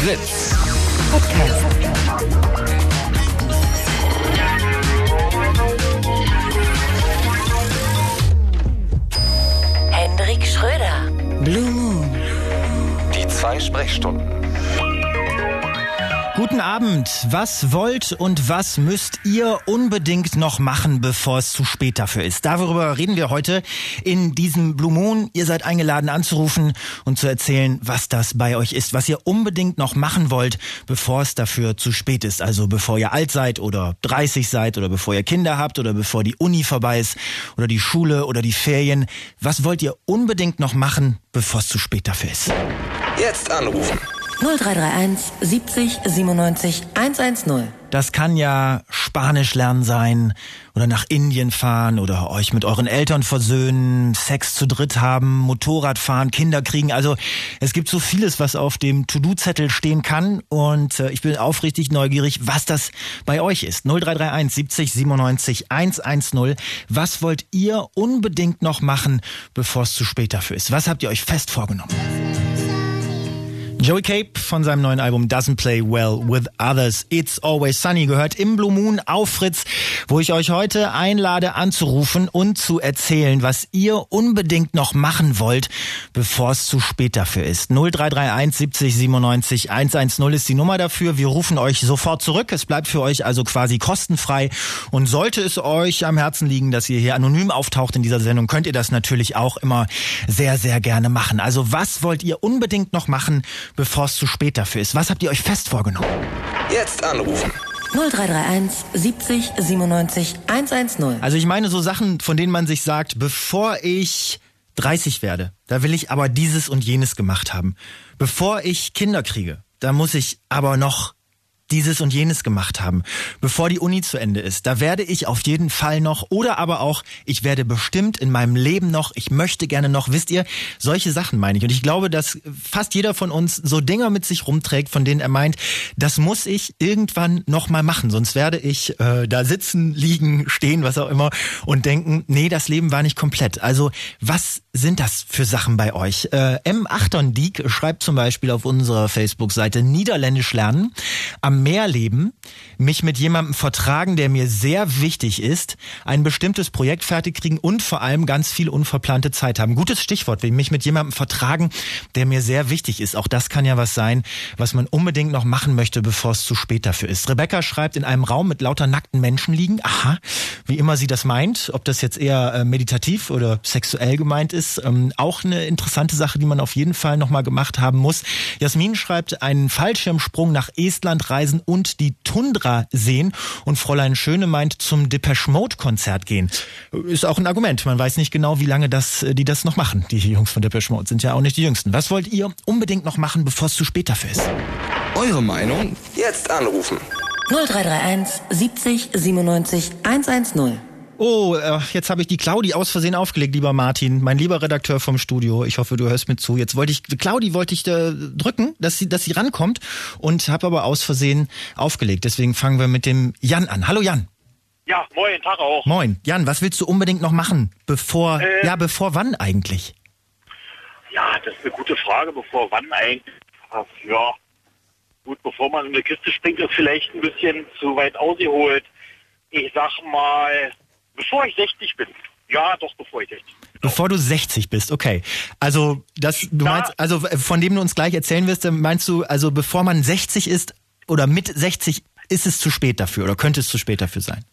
Fritz. Podcast. Hendrik Schröder. Blue Moon. Die 2 Sprechstunden. Guten Abend. Was wollt und was müsst ihr unbedingt noch machen, bevor es zu spät dafür ist? Darüber reden wir heute in diesem Blue Moon. Ihr seid eingeladen anzurufen und zu erzählen, was das bei euch ist, was ihr unbedingt noch machen wollt, bevor es dafür zu spät ist. Also bevor ihr alt seid oder 30 seid oder bevor ihr Kinder habt oder bevor die Uni vorbei ist oder die Schule oder die Ferien. Was wollt ihr unbedingt noch machen, bevor es zu spät dafür ist? Jetzt anrufen. 0331 70 97 110. Das kann ja Spanisch lernen sein oder nach Indien fahren oder euch mit euren Eltern versöhnen, Sex zu dritt haben, Motorrad fahren, Kinder kriegen. Also es gibt so vieles, was auf dem To-Do-Zettel stehen kann und ich bin aufrichtig neugierig, was das bei euch ist. 0331 70 97 110. Was wollt ihr unbedingt noch machen, bevor es zu spät dafür ist? Was habt ihr euch fest vorgenommen? Joey Cape von seinem neuen Album Doesn't Play Well With Others. It's Always Sunny gehört im Blue Moon auf Fritz, wo ich euch heute einlade anzurufen und zu erzählen, was ihr unbedingt noch machen wollt, bevor es zu spät dafür ist. 0331 70 97 110 ist die Nummer dafür. Wir rufen euch sofort zurück. Es bleibt für euch also quasi kostenfrei. Und sollte es euch am Herzen liegen, dass ihr hier anonym auftaucht in dieser Sendung, könnt ihr das natürlich auch immer sehr, sehr gerne machen. Also was wollt ihr unbedingt noch machen, bevor es zu spät dafür ist? Was habt ihr euch fest vorgenommen? Jetzt anrufen. 0331 70 97 110. Also ich meine so Sachen, von denen man sich sagt, bevor ich 30 werde, da will ich aber dieses und jenes gemacht haben. Bevor ich Kinder kriege, da muss ich aber noch dieses und jenes gemacht haben. Bevor die Uni zu Ende ist, da werde ich auf jeden Fall noch, oder aber auch, ich werde bestimmt in meinem Leben noch, ich möchte gerne noch, wisst ihr, solche Sachen meine ich. Und ich glaube, dass fast jeder von uns so Dinger mit sich rumträgt, von denen er meint, das muss ich irgendwann noch mal machen, sonst werde ich da sitzen, liegen, stehen, was auch immer und denken, nee, das Leben war nicht komplett. Also was sind das für Sachen bei euch? M. Achterndiek schreibt zum Beispiel auf unserer Facebook-Seite Niederländisch lernen, am Meer leben, mich mit jemandem vertragen, der mir sehr wichtig ist, ein bestimmtes Projekt fertig kriegen und vor allem ganz viel unverplante Zeit haben. Gutes Stichwort, mich mit jemandem vertragen, der mir sehr wichtig ist. Auch das kann ja was sein, was man unbedingt noch machen möchte, bevor es zu spät dafür ist. Rebecca schreibt, in einem Raum mit lauter nackten Menschen liegen. Aha, wie immer sie das meint, ob das jetzt eher meditativ oder sexuell gemeint ist. Auch eine interessante Sache, die man auf jeden Fall noch mal gemacht haben muss. Jasmin schreibt, einen Fallschirmsprung nach Estland reisen und die Tundra sehen. Und Fräulein Schöne meint, zum Depeche Mode Konzert gehen. Ist auch ein Argument. Man weiß nicht genau, wie lange die das noch machen. Die Jungs von Depeche Mode sind ja auch nicht die Jüngsten. Was wollt ihr unbedingt noch machen, bevor es zu spät dafür ist? Eure Meinung? Jetzt anrufen. 0331 70 97 110. Oh, jetzt habe ich die Claudi aus Versehen aufgelegt, lieber Martin, mein lieber Redakteur vom Studio. Ich hoffe, du hörst mir zu. Jetzt wollte ich drücken, dass sie rankommt und habe aber aus Versehen aufgelegt. Deswegen fangen wir mit dem Jan an. Hallo Jan. Ja, moin, Tag auch. Moin. Jan, was willst du unbedingt noch machen? Bevor wann eigentlich? Ja, das ist eine gute Frage. Bevor wann eigentlich? Ach, ja, gut, bevor man in eine Kiste springt, ist vielleicht ein bisschen zu weit ausgeholt. Ich sag mal, bevor ich 60 bin. Ja, doch, bevor ich 60 bin. Bevor du 60 bist, okay. Also, meinst, also von dem du uns gleich erzählen wirst, meinst du, also bevor man 60 ist oder mit 60 ist es zu spät dafür oder könnte es zu spät dafür sein?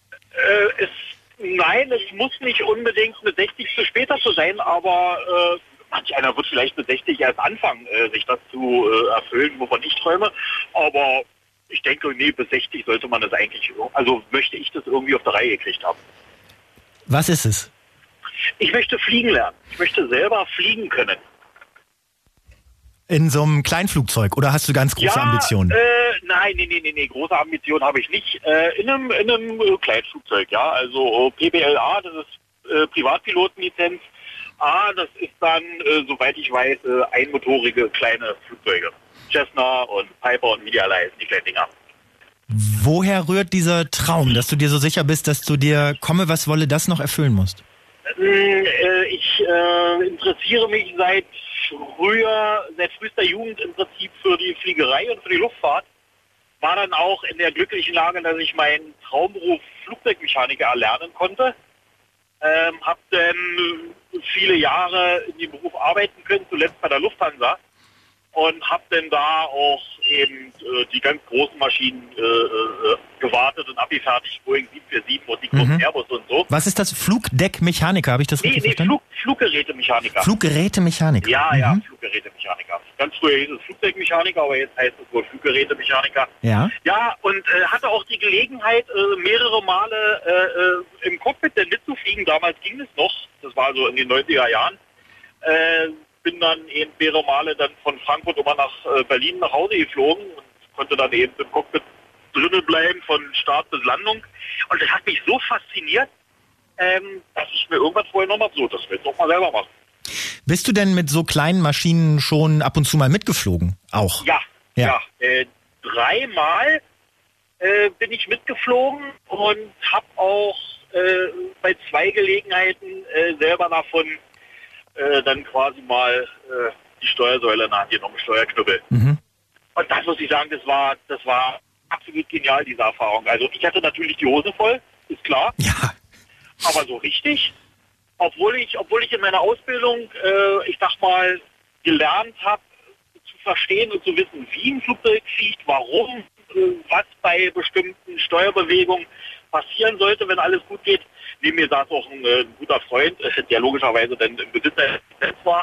Nein, es muss nicht unbedingt mit 60 zu später zu sein, aber manch einer wird vielleicht mit 60 erst anfangen, sich das zu erfüllen, wovon ich träume. Aber ich denke, nee, bis 60 sollte man das eigentlich, also möchte ich das irgendwie auf der Reihe gekriegt haben. Was ist es? Ich möchte fliegen lernen. Ich möchte selber fliegen können. In so einem Kleinflugzeug oder hast du ganz große Ambitionen? Nein, große Ambitionen habe ich nicht. In einem Kleinflugzeug, ja. Also PBLA, das ist Privatpilotenlizenz. A, das ist dann, soweit ich weiß, einmotorige kleine Flugzeuge. Cessna und Piper und wie die alle heißen, die kleinen Dinger. Woher rührt dieser Traum, dass du dir so sicher bist, dass du dir, komme was wolle, das noch erfüllen musst? Ich interessiere mich seit seit frühester Jugend im Prinzip für die Fliegerei und für die Luftfahrt. War dann auch in der glücklichen Lage, dass ich meinen Traumberuf Flugzeugmechaniker erlernen konnte. Hab dann viele Jahre in dem Beruf arbeiten können, zuletzt bei der Lufthansa. Und habe dann da auch eben die ganz großen Maschinen gewartet und abgefertigt, Boeing 747 und die großen Airbus und so. Was ist das? Flugdeckmechaniker, habe ich das richtig verstanden? Fluggerätemechaniker. Fluggerätemechaniker. Ja, Fluggerätemechaniker. Ganz früher hieß es Flugzeugmechaniker, aber jetzt heißt es wohl Fluggerätemechaniker. Ja. Ja, und hatte auch die Gelegenheit, mehrere Male im Cockpit dann mitzufliegen. Damals ging es noch, das war so in den 90er Jahren. Bin dann eben mehrere Male dann von Frankfurt immer nach Berlin nach Hause geflogen und konnte dann eben im Cockpit drinnen bleiben von Start bis Landung. Und das hat mich so fasziniert, dass ich mir irgendwann vorgenommen habe, so, das will ich doch mal selber machen. Bist du denn mit so kleinen Maschinen schon ab und zu mal mitgeflogen? Auch? Ja. 3-mal bin ich mitgeflogen und habe auch bei 2 Gelegenheiten selber davon dann quasi mal die Steuersäule in der Hand genommen, Steuerknüppel. Und das muss ich sagen, das war absolut genial, diese Erfahrung. Also ich hatte natürlich die Hose voll, ist klar. Ja. Aber so richtig, obwohl ich in meiner Ausbildung, ich sag mal, gelernt habe, zu verstehen und zu wissen, wie ein Flugzeug fliegt, warum, was bei bestimmten Steuerbewegungen passieren sollte, wenn alles gut geht. Neben mir saß auch ein guter Freund, der logischerweise dann im Besitz der Lizenz war.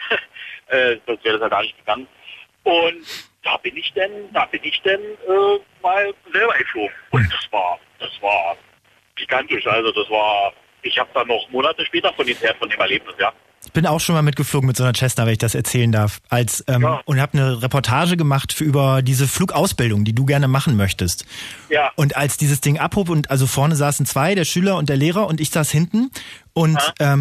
Das wäre das ja gar nicht gegangen. Und da bin ich dann mal selber geflogen. Und das war gigantisch. Also ich habe dann noch Monate später von dem Erlebnis, ja. Ich bin auch schon mal mitgeflogen mit so einer Cessna, wenn ich das erzählen darf, und habe eine Reportage gemacht über diese Flugausbildung, die du gerne machen möchtest. Ja. Und als dieses Ding abhob und also vorne saßen 2, der Schüler und der Lehrer und ich saß hinten und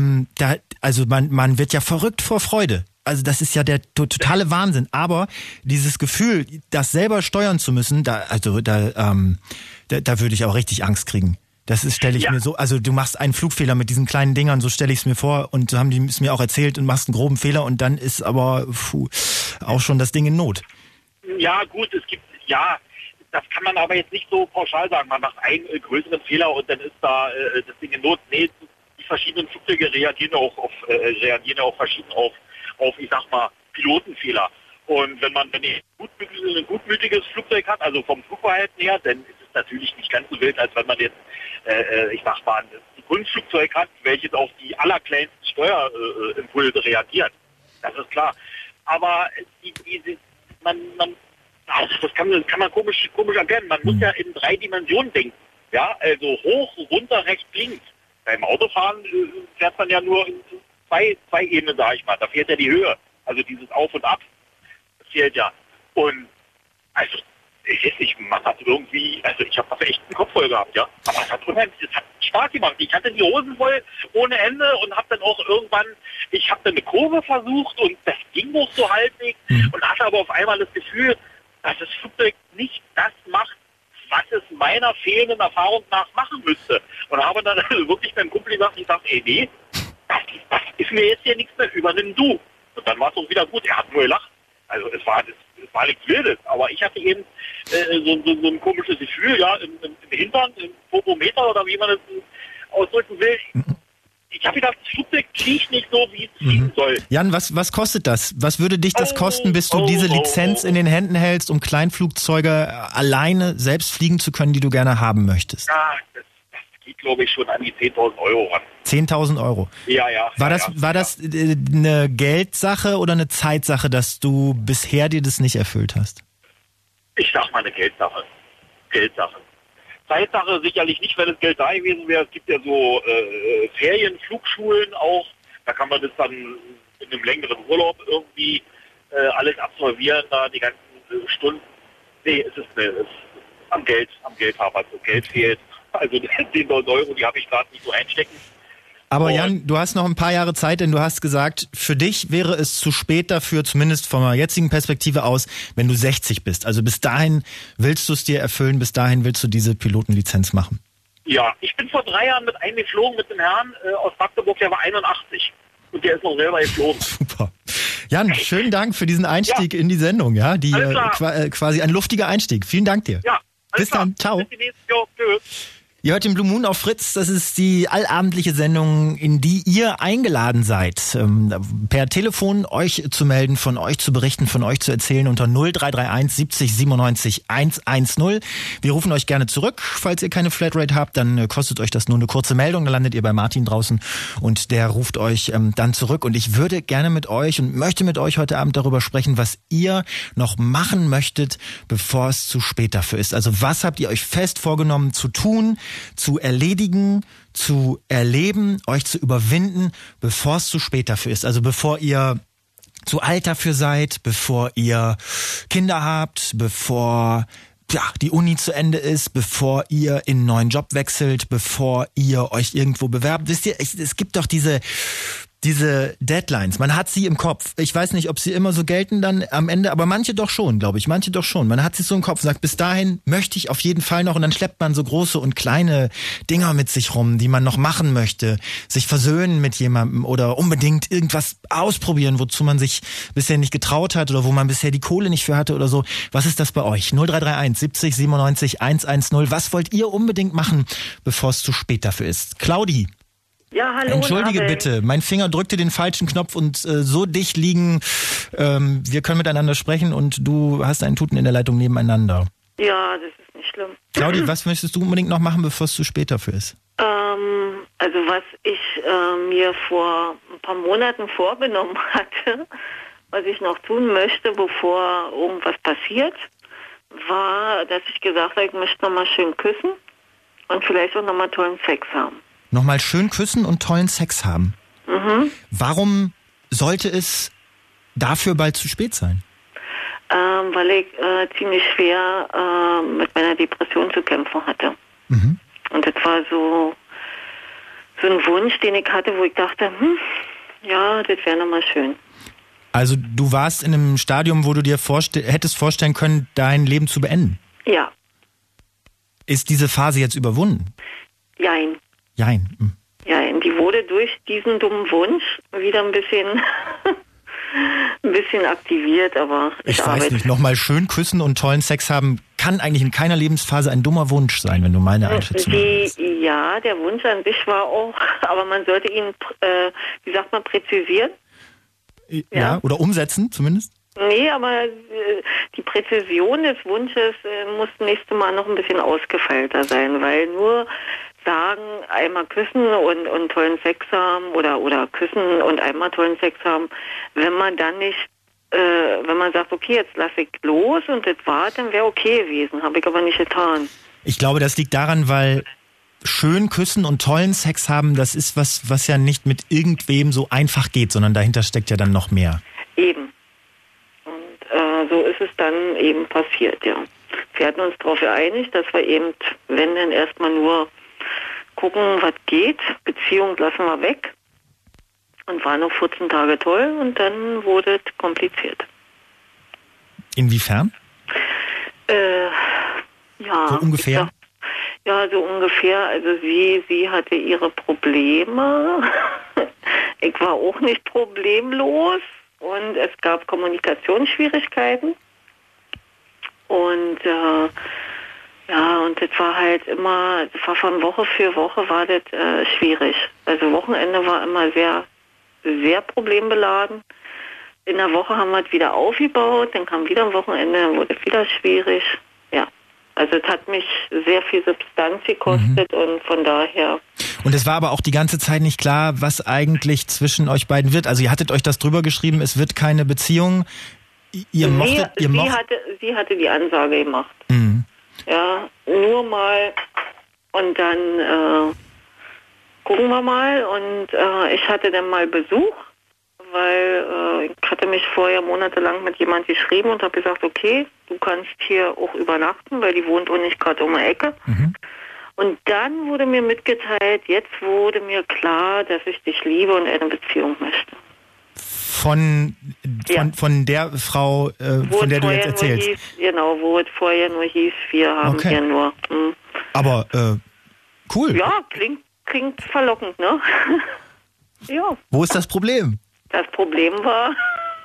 man wird ja verrückt vor Freude. Also das ist ja der totale Wahnsinn. Aber dieses Gefühl, das selber steuern zu müssen, da würde ich auch richtig Angst kriegen. Das stelle ich mir so, also du machst einen Flugfehler mit diesen kleinen Dingern, so stelle ich es mir vor und so haben die es mir auch erzählt und machst einen groben Fehler und dann ist aber auch schon das Ding in Not. Ja gut, das kann man aber jetzt nicht so pauschal sagen. Man macht einen größeren Fehler und dann ist da das Ding in Not. Nee, die verschiedenen Flugzeuge reagieren auch verschieden auf, ich sag mal, Pilotenfehler. Und wenn man ein gutmütiges Flugzeug hat, also vom Flugverhalten her, dann ist es natürlich nicht ganz so wild, als wenn man jetzt, ich sag mal, ein Kunstflugzeug hat, welches auf die allerkleinsten Steuerimpulse reagiert. Das ist klar. Aber das kann man komisch erkennen. Man muss ja in 3 Dimensionen denken. Ja, also hoch, runter, rechts, links. Beim Autofahren fährt man ja nur in 2 Ebenen, sag ich mal. Da fehlt ja die Höhe. Also dieses Auf und Ab. Fehlt ja. Und also ich weiß nicht, man hat irgendwie, also ich habe da echt einen Kopf voll gehabt, ja. Aber es hat Spaß gemacht. Ich hatte die Hosen voll ohne Ende und habe dann auch irgendwann, ich habe dann eine Kurve versucht und das ging noch so halbwegs und hatte aber auf einmal das Gefühl, dass das Flugzeug nicht das macht, was es meiner fehlenden Erfahrung nach machen müsste. Und habe dann wirklich beim Kumpel gesagt, nee, das ist mir jetzt hier nichts mehr, übernimm du. Und dann war es auch wieder gut. Er hat nur gelacht. Also es war nichts Wildes, aber ich hatte eben so ein komisches Gefühl, ja, im Hintern, im Popometer oder wie man es ausdrücken will. Ich habe gedacht, das Flugzeug fliegt nicht so, wie es fliegen soll. Jan, was kostet das? Was würde dich das kosten, bis du diese Lizenz in den Händen hältst, um Kleinflugzeuge alleine selbst fliegen zu können, die du gerne haben möchtest? Ja, das geht, glaube ich, schon an die 10.000 Euro ran. 10.000 Euro? Ja. War das eine Geldsache oder eine Zeitsache, dass du bisher dir das nicht erfüllt hast? Ich sag mal eine Geldsache. Zeitsache sicherlich nicht, wenn das Geld da gewesen wäre. Es gibt ja so Ferienflugschulen auch. Da kann man das dann in einem längeren Urlaub irgendwie alles absolvieren, da die ganzen Stunden. Nee, es ist am Geld hapert. Also Geld fehlt. Also 10.000 Euro, die habe ich gerade nicht so einstecken. Aber Jan, du hast noch ein paar Jahre Zeit, denn du hast gesagt, für dich wäre es zu spät dafür, zumindest von der jetzigen Perspektive aus, wenn du 60 bist. Also bis dahin willst du es dir erfüllen, bis dahin willst du diese Pilotenlizenz machen. Ja, ich bin vor 3 Jahren mit einem geflogen, mit dem Herrn aus Magdeburg, der war 81. Und der ist noch selber geflogen. Super. Jan, schönen Dank für diesen Einstieg in die Sendung, ja, die quasi ein luftiger Einstieg. Vielen Dank dir. Ja, bis dann, ciao. Bis demnächst. Jo, tschüss. Ihr hört den Blue Moon auf Fritz. Das ist die allabendliche Sendung, in die ihr eingeladen seid, per Telefon euch zu melden, von euch zu berichten, von euch zu erzählen unter 0331 70 97 110. Wir rufen euch gerne zurück. Falls ihr keine Flatrate habt, dann kostet euch das nur eine kurze Meldung. Dann landet ihr bei Martin draußen und der ruft euch dann zurück. Und ich würde gerne mit euch und möchte mit euch heute Abend darüber sprechen, was ihr noch machen möchtet, bevor es zu spät dafür ist. Also was habt ihr euch fest vorgenommen zu tun, zu erledigen, zu erleben, euch zu überwinden, bevor es zu spät dafür ist. Also bevor ihr zu alt dafür seid, bevor ihr Kinder habt, bevor die Uni zu Ende ist, bevor ihr in einen neuen Job wechselt, bevor ihr euch irgendwo bewerbt. Wisst ihr, es gibt doch diese Deadlines, man hat sie im Kopf. Ich weiß nicht, ob sie immer so gelten dann am Ende, aber manche doch schon, glaube ich. Manche doch schon. Man hat sie so im Kopf und sagt, bis dahin möchte ich auf jeden Fall noch. Und dann schleppt man so große und kleine Dinger mit sich rum, die man noch machen möchte. Sich versöhnen mit jemandem oder unbedingt irgendwas ausprobieren, wozu man sich bisher nicht getraut hat oder wo man bisher die Kohle nicht für hatte oder so. Was ist das bei euch? 0331 70 97 110. Was wollt ihr unbedingt machen, bevor es zu spät dafür ist? Claudi. Ja, hallo. Entschuldige bitte, mein Finger drückte den falschen Knopf und so dicht liegen, wir können miteinander sprechen und du hast einen Tuten in der Leitung nebeneinander. Ja, das ist nicht schlimm. Claudi, was möchtest du unbedingt noch machen, bevor es zu spät dafür ist? Also was ich mir vor ein paar Monaten vorgenommen hatte, was ich noch tun möchte, bevor irgendwas passiert, war, dass ich gesagt habe, ich möchte nochmal schön küssen und vielleicht auch nochmal tollen Sex haben. Nochmal schön küssen und tollen Sex haben. Mhm. Warum sollte es dafür bald zu spät sein? Weil ich ziemlich schwer mit meiner Depression zu kämpfen hatte. Mhm. Und das war so ein Wunsch, den ich hatte, wo ich dachte, ja, das wäre nochmal schön. Also du warst in einem Stadium, wo du dir hättest vorstellen können, dein Leben zu beenden? Ja. Ist diese Phase jetzt überwunden? Jein. Jein. Ja, die wurde durch diesen dummen Wunsch wieder ein bisschen aktiviert, aber ich weiß nicht, nochmal schön küssen und tollen Sex haben kann eigentlich in keiner Lebensphase ein dummer Wunsch sein, wenn du meine Einschätzung hast. Ja, der Wunsch an sich war auch, aber man sollte ihn, wie sagt man, präzisieren. Ja, oder umsetzen zumindest. Nee, aber die Präzision des Wunsches muss nächstes Mal noch ein bisschen ausgefeilter sein, weil nur sagen, einmal küssen und tollen Sex haben oder küssen und einmal tollen Sex haben, wenn man dann nicht, wenn man sagt, okay, jetzt lasse ich los und das war, dann wäre okay gewesen, habe ich aber nicht getan. Ich glaube, das liegt daran, weil schön küssen und tollen Sex haben, das ist was ja nicht mit irgendwem so einfach geht, sondern dahinter steckt ja dann noch mehr. Eben. Und so ist es dann eben passiert, ja. Wir hatten uns darauf geeinigt, dass wir eben, wenn dann erstmal nur gucken, was geht, Beziehung lassen wir weg und war noch 14 Tage toll und dann wurde es kompliziert. Inwiefern? Ja. So ungefähr? Ja, so ungefähr. Also sie hatte ihre Probleme. Ich war auch nicht problemlos und es gab Kommunikationsschwierigkeiten und und das war halt immer, das war von Woche für Woche war das schwierig. Also Wochenende war immer sehr, sehr problembeladen. In der Woche haben wir es wieder aufgebaut, dann kam wieder ein Wochenende, dann wurde es wieder schwierig. Ja, also es hat mich sehr viel Substanz gekostet und von daher... Und es war aber auch die ganze Zeit nicht klar, was eigentlich zwischen euch beiden wird. Also ihr hattet euch das drüber geschrieben, es wird keine Beziehung. Sie hatte die Ansage gemacht. Mhm. Ja, nur mal und dann gucken wir mal und ich hatte dann mal Besuch, weil ich hatte mich vorher monatelang mit jemand geschrieben und habe gesagt, okay, du kannst hier auch übernachten, weil die wohnt auch nicht gerade um die Ecke. Mhm. Und dann wurde mir mitgeteilt, jetzt wurde mir klar, dass ich dich liebe und eine Beziehung möchte. Von der Frau, von der du jetzt erzählst? Wo es vorher nur hieß, wir haben hier nur... Aber cool. Ja, klingt verlockend, ne? Ja. Wo ist das Problem? Das Problem war,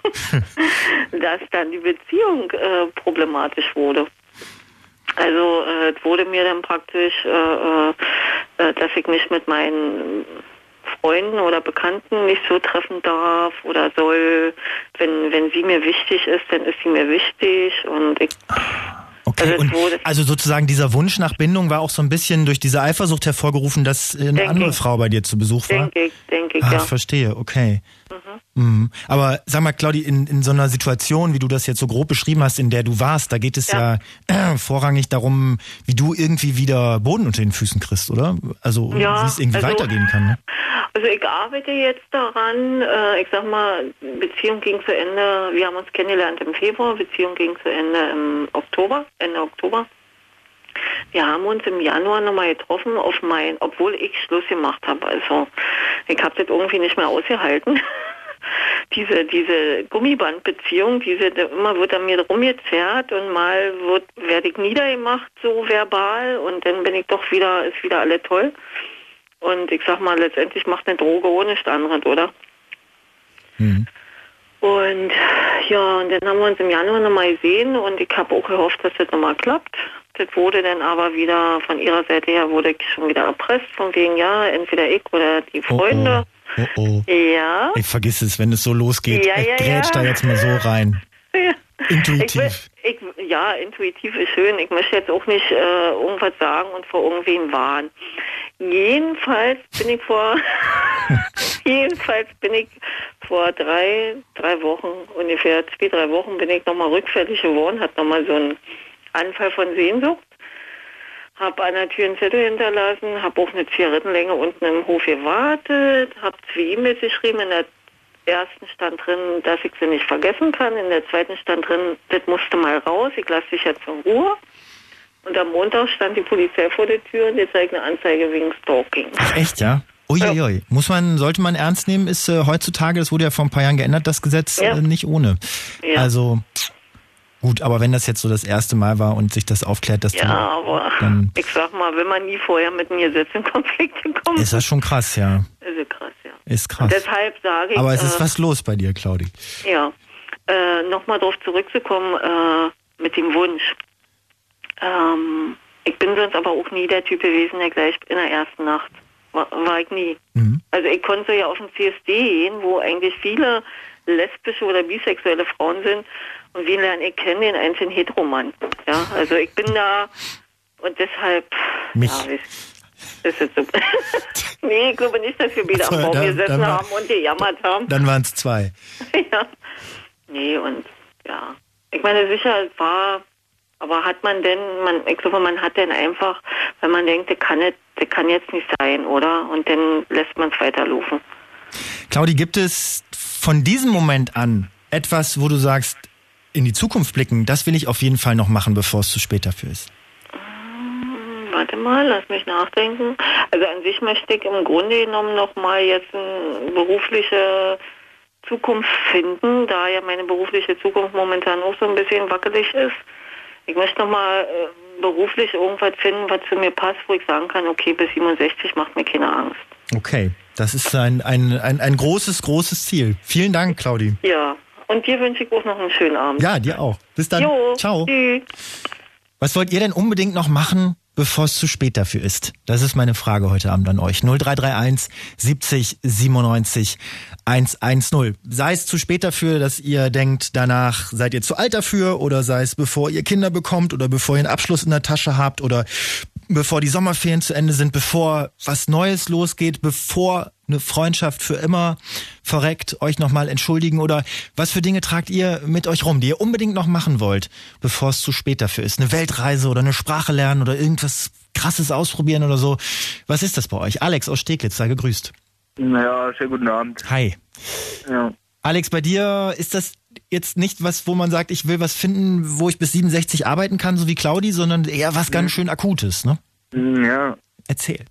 dass dann die Beziehung problematisch wurde. Also es wurde mir dann praktisch, dass ich mich mit meinen Freunden oder Bekannten nicht so treffen darf oder soll. Wenn sie mir wichtig ist, dann ist sie mir wichtig und ich... Okay, also sozusagen dieser Wunsch nach Bindung war auch so ein bisschen durch diese Eifersucht hervorgerufen, dass eine andere Frau bei dir zu Besuch war? Denke ich, ja. Verstehe, okay. Aber sag mal, Claudi, in so einer Situation, wie du das jetzt so grob beschrieben hast, in der du warst, da geht es ja vorrangig darum, wie du irgendwie wieder Boden unter den Füßen kriegst, oder? Also wie es irgendwie weitergehen kann, ne? Also ich arbeite jetzt daran, ich sag mal, Beziehung ging zu Ende, wir haben uns kennengelernt im Februar, Beziehung ging zu Ende im Oktober, Ende Oktober. Wir haben uns im Januar nochmal getroffen, obwohl ich Schluss gemacht habe. Also ich habe das irgendwie nicht mehr ausgehalten. Diese Gummibandbeziehung, immer wird an mir rumgezerrt und mal werde ich niedergemacht, so verbal, und dann bin ich ist wieder alles toll. Und ich sag mal, letztendlich macht eine Droge ohne nichts anderes, oder? Mhm. Und ja, und dann haben wir uns im Januar nochmal gesehen und ich habe auch gehofft, dass das nochmal klappt. Das wurde dann aber wieder, von ihrer Seite her wurde ich schon wieder erpresst, von wegen, ja, entweder ich oder die Freunde. Oh. Ja. Ich vergiss es, wenn es so losgeht. Ich grätsch da jetzt mal so rein. Ja. Intuitiv. Intuitiv ist schön. Ich möchte jetzt auch nicht irgendwas sagen und vor irgendwen warnen. Jedenfalls bin ich vor 3 Wochen, ungefähr 2-3 Wochen, bin ich nochmal rückfällig geworden, hatte nochmal so einen Anfall von Sehnsucht. Habe an der Tür einen Zettel hinterlassen, habe auf eine Zigarettenlänge unten im Hof gewartet, habe 2 E-Mails geschrieben. In der ersten stand drin, dass ich sie nicht vergessen kann. In der zweiten stand drin, das musste mal raus, ich lasse dich jetzt in Ruhe. Und am Montag stand die Polizei vor der Tür und jetzt zeigt eine Anzeige wegen Stalking. Ach, echt, ja? Uiuiui. Sollte man ernst nehmen, ist heutzutage, das wurde ja vor ein paar Jahren geändert, das Gesetz, nicht ohne. Ja. Also, gut, aber wenn das jetzt so das erste Mal war und sich das aufklärt, dass aber ich sag mal, wenn man nie vorher mit mir Gesetz in Konflikte kommt. Ist das schon krass, ja. Ist krass, ja. Ist krass. Und deshalb sage ich... Aber es ist was los bei dir, Claudi. Ja. Nochmal darauf zurückzukommen, mit dem Wunsch. Ich bin sonst aber auch nie der Typ gewesen, der gleich in der ersten Nacht war ich nie. Mhm. Also ich konnte ja auf den CSD gehen, wo eigentlich viele lesbische oder bisexuelle Frauen sind. Und wen lerne ich kennen? Den einzigen Heteromann. Ja, also ich bin da und deshalb... Mich. Ja, ist jetzt so. Nee, ich glaube nicht, dass wir wieder am Baum gesessen haben und gejammert haben. Dann waren es 2. Ja. Nee, und ja. Ich meine, sicher war... Aber hat man denn, ich glaube, man hat denn einfach, wenn man denkt, das kann jetzt nicht sein, oder? Und dann lässt man es weiterlaufen. Claudi, gibt es von diesem Moment an etwas, wo du sagst, in die Zukunft blicken, das will ich auf jeden Fall noch machen, bevor es zu spät dafür ist? Warte mal, lass mich nachdenken. Also an sich möchte ich im Grunde genommen noch mal jetzt eine berufliche Zukunft finden, da ja meine berufliche Zukunft momentan auch so ein bisschen wackelig ist. Ich möchte nochmal beruflich irgendwas finden, was zu mir passt, wo ich sagen kann, okay, bis 67 macht mir keine Angst. Okay, das ist ein großes, großes Ziel. Vielen Dank, Claudi. Ja, und dir wünsche ich auch noch einen schönen Abend. Ja, dir auch. Bis dann. Jo, ciao. Tschüss. Was wollt ihr denn unbedingt noch machen, bevor es zu spät dafür ist? Das ist meine Frage heute Abend an euch. 0331 70 97 110. Sei es zu spät dafür, dass ihr denkt, danach seid ihr zu alt dafür, oder sei es bevor ihr Kinder bekommt oder bevor ihr einen Abschluss in der Tasche habt oder bevor die Sommerferien zu Ende sind, bevor was Neues losgeht, bevor eine Freundschaft für immer verreckt, euch nochmal entschuldigen, oder was für Dinge tragt ihr mit euch rum, die ihr unbedingt noch machen wollt, bevor es zu spät dafür ist? Eine Weltreise oder eine Sprache lernen oder irgendwas Krasses ausprobieren oder so. Was ist das bei euch? Alex aus Steglitz, sei gegrüßt. Naja, schönen guten Abend. Hi. Ja. Alex, bei dir ist das jetzt nicht was, wo man sagt, ich will was finden, wo ich bis 67 arbeiten kann, so wie Claudi, sondern eher was ganz schön Akutes, ne? Ja. Erzähl.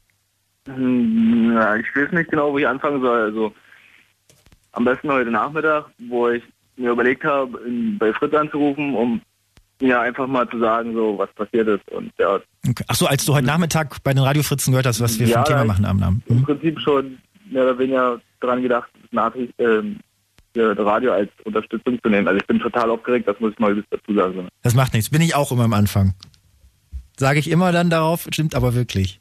Ja, ich weiß nicht genau, wo ich anfangen soll. Also am besten heute Nachmittag, wo ich mir überlegt habe, bei Fritz anzurufen, um ja einfach mal zu sagen, so was passiert ist. Und ja. Okay. Ach so, als du heute Nachmittag bei den Radio-Fritzen gehört hast, was wir für ein Thema machen am Abend. Im Prinzip schon mehr oder weniger daran gedacht, das Radio als Unterstützung zu nehmen. Also ich bin total aufgeregt, das muss ich mal dazu sagen. Das macht nichts, bin ich auch immer am Anfang. Sage ich immer dann darauf, stimmt aber wirklich.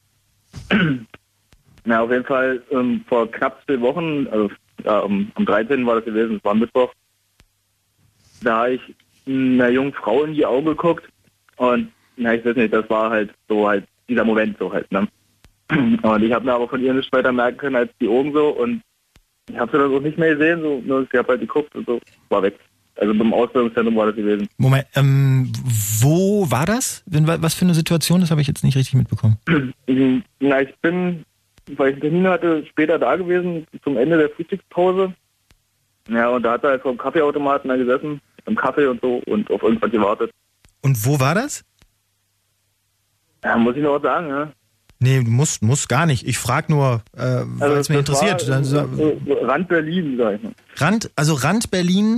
Na, auf jeden Fall vor knapp 2 Wochen, also ja, am 13. war das gewesen, es war Mittwoch, da habe ich einer jungen Frau in die Augen geguckt und na, ich weiß nicht, das war halt so halt dieser Moment so halt, ne? Und ich habe mir aber von ihr nichts weiter merken können als die Augen so und ich habe sie dann auch nicht mehr gesehen, so, nur ich habe halt geguckt und so, war weg. Also beim Ausbildungszentrum war das gewesen. Moment, wo war das? Was für eine Situation? Das habe ich jetzt nicht richtig mitbekommen. Na, ich bin, weil ich einen Termin hatte, später da gewesen, zum Ende der Frühstückspause. Ja, und da hat er halt vor dem Kaffeeautomaten da gesessen, im Kaffee und so und auf irgendwas gewartet. Und wo war das? Ja, muss ich noch was sagen, ja. Nee, muss gar nicht. Ich frage nur, weil es mich interessiert. Rand Berlin, sag ich mal. Rand Berlin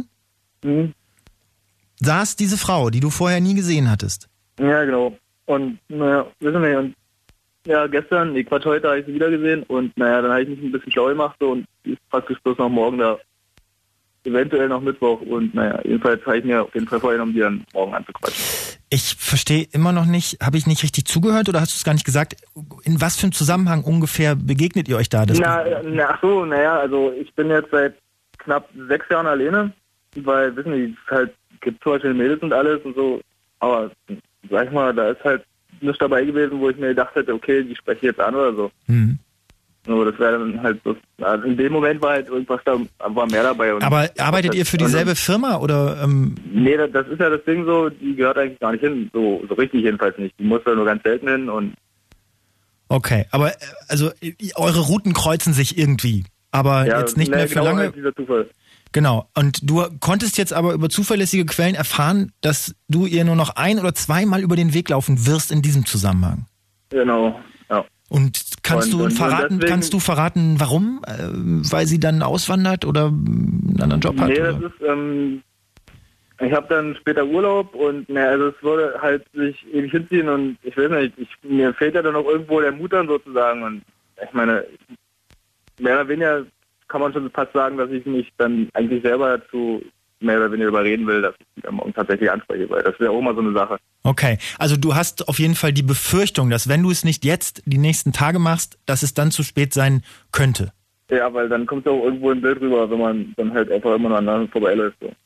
saß diese Frau, die du vorher nie gesehen hattest. Ja, genau. Und, naja, wissen wir, und ja, gestern, heute habe ich sie wieder gesehen und naja, dann habe ich mich ein bisschen schlau gemacht so, und die ist praktisch bloß noch morgen da. Eventuell noch Mittwoch und naja, jedenfalls habe ich mir auf jeden Fall vorgenommen, die dann morgen anzuquatschen. Ich verstehe immer noch nicht, habe ich nicht richtig zugehört oder hast du es gar nicht gesagt? In was für einem Zusammenhang ungefähr begegnet ihr euch da? Also ich bin jetzt seit knapp 6 Jahren alleine, weil, wissen Sie, es halt gibt zum Beispiel Mädels und alles und so, aber sag ich mal, da ist halt nichts dabei gewesen, wo ich mir gedacht hätte, okay, die spreche ich jetzt an oder so. So, das wäre dann halt so, also in dem Moment war halt irgendwas, da war mehr dabei. Und aber arbeitet ihr für dieselbe Firma oder? Nee, das ist ja das Ding so, die gehört eigentlich gar nicht hin, so richtig jedenfalls nicht. Die muss da nur ganz selten hin und... Okay, aber also eure Routen kreuzen sich irgendwie, aber ja, jetzt nicht mehr für lange. Halt dieser Zufall. Genau, und du konntest jetzt aber über zuverlässige Quellen erfahren, dass du ihr nur noch 1- oder 2-mal über den Weg laufen wirst in diesem Zusammenhang. Genau, ja. Und kannst du verraten, warum? Weil sie dann auswandert oder einen anderen Job hat? Nee, oder? Das ist, ich habe dann später Urlaub und also es würde halt sich ewig hinziehen und ich weiß nicht, mir fehlt ja dann auch irgendwo der Mut dann sozusagen und ich meine, mehr oder weniger kann man schon fast sagen, dass ich mich dann eigentlich selber dazu mehr oder weniger überreden will, dass ich sie morgen tatsächlich anspreche, weil das wäre auch mal so eine Sache. Okay, also du hast auf jeden Fall die Befürchtung, dass wenn du es nicht jetzt die nächsten Tage machst, dass es dann zu spät sein könnte. Ja, weil dann kommt es auch irgendwo ein Bild rüber, wenn man dann halt einfach immer noch aneinander vorbeiläuft. So.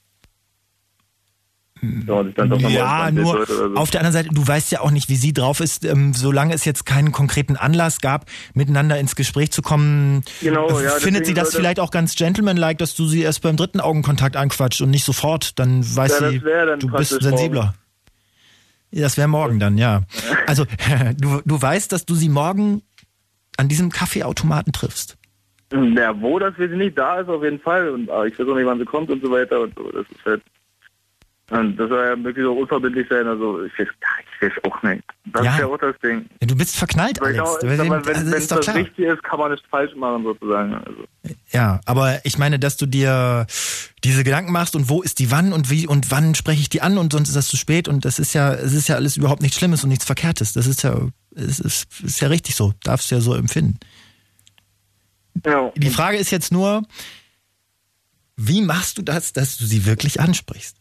Ja, nur so. Auf der anderen Seite, du weißt ja auch nicht, wie sie drauf ist, solange es jetzt keinen konkreten Anlass gab, miteinander ins Gespräch zu kommen. Genau, findet sie das vielleicht auch ganz gentlemanlike, dass du sie erst beim 3. Augenkontakt anquatscht und nicht sofort, dann weiß sie, du bist sensibler. Morgen. Das wäre morgen dann, ja. Also du weißt, dass du sie morgen an diesem Kaffeeautomaten triffst. Ja, wo das weiß ich nicht, da ist auf jeden Fall und ich weiß auch nicht, wann sie kommt und so weiter und so, das ist halt. Und das soll ja wirklich so unverbindlich sein, also ich weiß auch nicht. Das ist ja auch das Ding. Ja, du bist verknallt, Alex. Wenn das richtig ist, kann man nicht falsch machen, sozusagen. Also. Ja, aber ich meine, dass du dir diese Gedanken machst und wo ist die wann und wie und wann spreche ich die an und sonst ist das zu spät und es ist ja alles überhaupt nichts Schlimmes und nichts Verkehrtes. Das ist ja richtig so, darfst du ja so empfinden. Ja. Die Frage ist jetzt nur, wie machst du das, dass du sie wirklich ansprichst?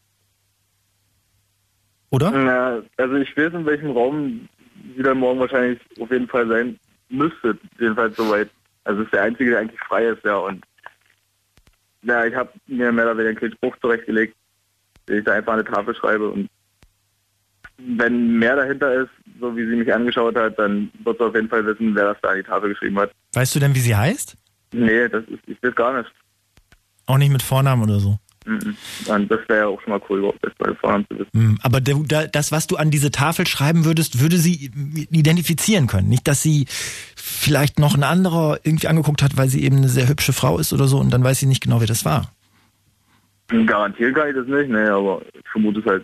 Oder? Ja, also ich weiß, in welchem Raum sie dann morgen wahrscheinlich auf jeden Fall sein müsste. Jedenfalls soweit. Also es ist der Einzige, der eigentlich frei ist, ja. Und ja, ich habe mir mehr oder weniger einen Spruch zurechtgelegt, den ich da einfach an eine Tafel schreibe. Und wenn mehr dahinter ist, so wie sie mich angeschaut hat, dann wird sie auf jeden Fall wissen, wer das da an die Tafel geschrieben hat. Weißt du denn, wie sie heißt? Nee, ich weiß gar nicht. Auch nicht mit Vornamen oder so? Und das wäre ja auch schon mal cool, überhaupt das bei Vornamen zu wissen. Aber das, was du an diese Tafel schreiben würdest, würde sie identifizieren können. Nicht, dass sie vielleicht noch ein anderer irgendwie angeguckt hat, weil sie eben eine sehr hübsche Frau ist oder so und dann weiß sie nicht genau, wer das war. Garantieren kann ich das nicht, ne, aber ich vermute es halt.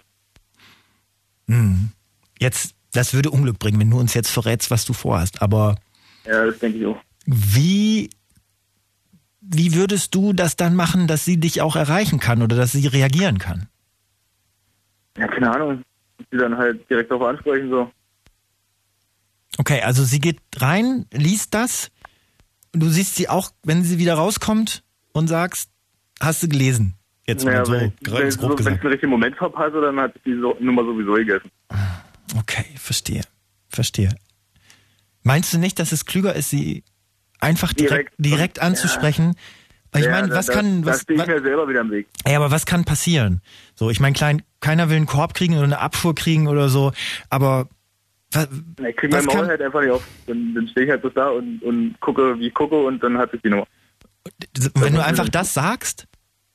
Jetzt, das würde Unglück bringen, wenn du uns jetzt verrätst, was du vorhast, aber... Ja, das denke ich auch. Wie würdest du das dann machen, dass sie dich auch erreichen kann oder dass sie reagieren kann? Ja, keine Ahnung. Sie dann halt direkt darauf ansprechen, so. Okay, also sie geht rein, liest das. Du siehst sie auch, wenn sie wieder rauskommt und sagst, hast du gelesen? Jetzt mal so wenn grob ich den gesagt. richtigen Moment verpasse, dann hat die Nummer sowieso gegessen. Okay, verstehe. Meinst du nicht, dass es klüger ist, sie einfach direkt anzusprechen? Weil ich meine, da stehe ich mir selber wieder im Weg. Ja, aber was kann passieren? So, ich meine, keiner will einen Korb kriegen oder eine Abfuhr kriegen oder so, aber Ich kriege mein Maul halt einfach nicht auf. Dann stehe ich halt so da und gucke, wie ich gucke, und dann hat sich die Nummer. Wenn du einfach das sagst,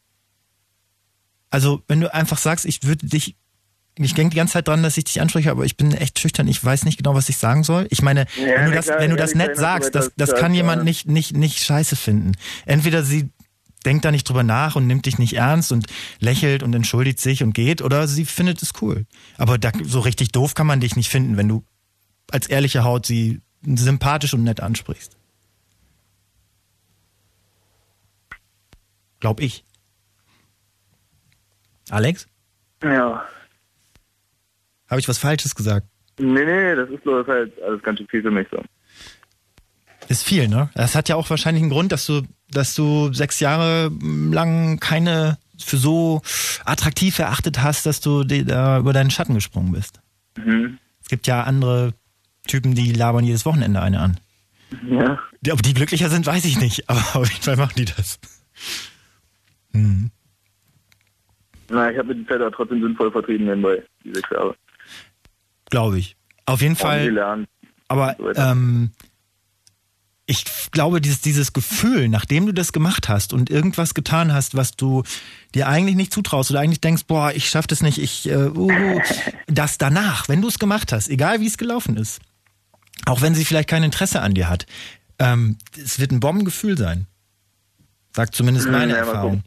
also wenn du einfach sagst, ich denke die ganze Zeit dran, dass ich dich anspreche, aber ich bin echt schüchtern, ich weiß nicht genau, was ich sagen soll. Ich meine, wenn du das nett sagst, das kann jemand nicht scheiße finden. Entweder sie denkt da nicht drüber nach und nimmt dich nicht ernst und lächelt und entschuldigt sich und geht, oder sie findet es cool. Aber so richtig doof kann man dich nicht finden, wenn du als ehrliche Haut sie sympathisch und nett ansprichst. Glaub ich. Alex? Ja. Habe ich was Falsches gesagt? Nee, das ist bloß halt alles ganz schön viel für mich so. Ist viel, ne? Das hat ja auch wahrscheinlich einen Grund, dass du 6 Jahre lang keine für so attraktiv erachtet hast, dass du da über deinen Schatten gesprungen bist. Mhm. Es gibt ja andere Typen, die labern jedes Wochenende eine an. Ja. Ob die glücklicher sind, weiß ich nicht, aber auf jeden Fall machen die das. Na, ich habe mir die Zeit aber trotzdem sinnvoll vertrieben nebenbei, die 6 Jahre. Glaube ich. Auf jeden Fall. Lernen. Aber ich glaube, dieses Gefühl, nachdem du das gemacht hast und irgendwas getan hast, was du dir eigentlich nicht zutraust oder eigentlich denkst, boah, ich schaff das nicht, das danach, wenn du es gemacht hast, egal wie es gelaufen ist, auch wenn sie vielleicht kein Interesse an dir hat, es wird ein Bombengefühl sein. Sagt zumindest meine Erfahrung.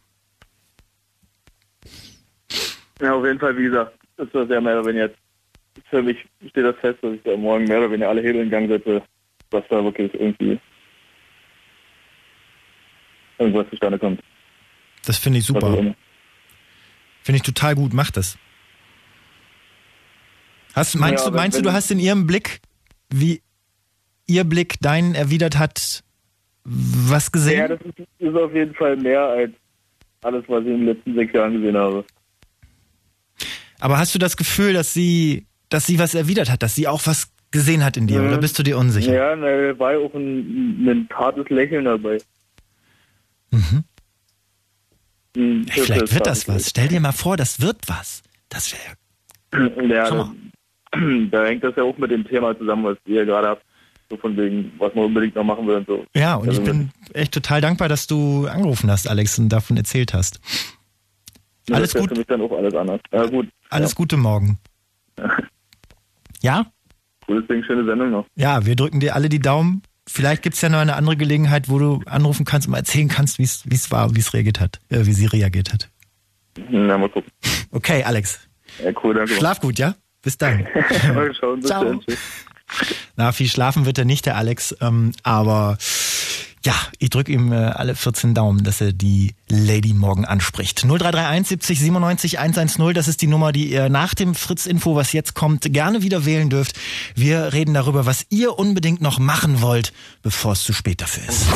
Ja, auf jeden Fall, wie gesagt, das war sehr mehr oder weniger jetzt. Für mich steht das fest, dass ich da morgen mehr oder weniger alle Hebel in Gang setze, was da wirklich irgendwie irgendwas zustande kommt. Das finde ich super. Finde ich total gut, mach das. Meinst du, du hast in ihrem Blick, wie ihr Blick deinen erwidert hat, was gesehen? Ja, das ist auf jeden Fall mehr als alles, was ich in den letzten 6 Jahren gesehen habe. Aber hast du das Gefühl, dass sie was erwidert hat, dass sie auch was gesehen hat in dir, oder bist du dir unsicher? Ja, da war ja auch ein zartes Lächeln dabei. Vielleicht wird das was. Stell dir mal vor, das wird was. Das wäre ja, da hängt das ja auch mit dem Thema zusammen, was ihr gerade habt. So von wegen, was man unbedingt noch machen will und so. Ja, und ich bin echt total dankbar, dass du angerufen hast, Alex, und davon erzählt hast. Ja, alles das gut? für mich dann auch alles anders. Ja, gut. Alles Gute morgen. Ja? Cooles Ding, schöne Sendung noch. Ja, wir drücken dir alle die Daumen. Vielleicht gibt es ja noch eine andere Gelegenheit, wo du anrufen kannst und mal erzählen kannst, wie es war, wie sie reagiert hat. Na, mal gucken. Okay, Alex. Ja, cool, danke. Schlaf gut, ja? Bis dann. Mal schauen, bis Ciao. dann. Tschüss. Na, viel schlafen wird er nicht, der Alex, aber ja, ich drücke ihm alle 14 Daumen, dass er die Lady morgen anspricht. 0331 70 97 110, das ist die Nummer, die ihr nach dem Fritz-Info, was jetzt kommt, gerne wieder wählen dürft. Wir reden darüber, was ihr unbedingt noch machen wollt, bevor es zu spät dafür ist.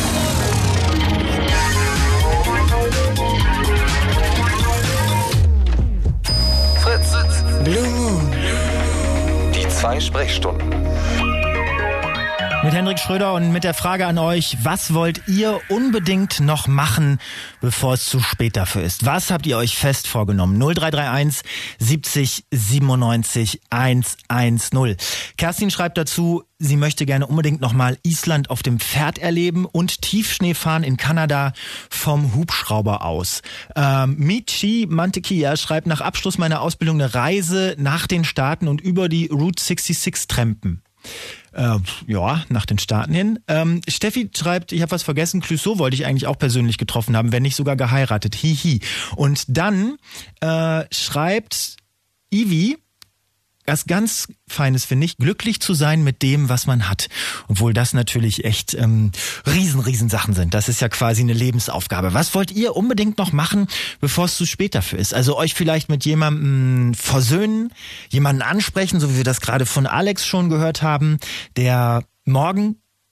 Fritz. Blue Moon. Die 2 Sprechstunden. Mit Hendrik Schröder und mit der Frage an euch, was wollt ihr unbedingt noch machen, bevor es zu spät dafür ist? Was habt ihr euch fest vorgenommen? 0331 70 97 110. Kerstin schreibt dazu, sie möchte gerne unbedingt nochmal Island auf dem Pferd erleben und Tiefschnee fahren in Kanada vom Hubschrauber aus. Michi Mantekia schreibt, nach Abschluss meiner Ausbildung eine Reise nach den Staaten und über die Route 66 trampen. Ja, nach den Staaten hin. Steffi schreibt, ich habe was vergessen, Clouseau wollte ich eigentlich auch persönlich getroffen haben, wenn nicht sogar geheiratet. Hihi. Und dann schreibt Ivi, was ganz Feines finde ich, glücklich zu sein mit dem, was man hat. Obwohl das natürlich echt riesen Sachen sind. Das ist ja quasi eine Lebensaufgabe. Was wollt ihr unbedingt noch machen, bevor es zu spät dafür ist? Also euch vielleicht mit jemandem versöhnen, jemanden ansprechen, so wie wir das gerade von Alex schon gehört haben, der morgen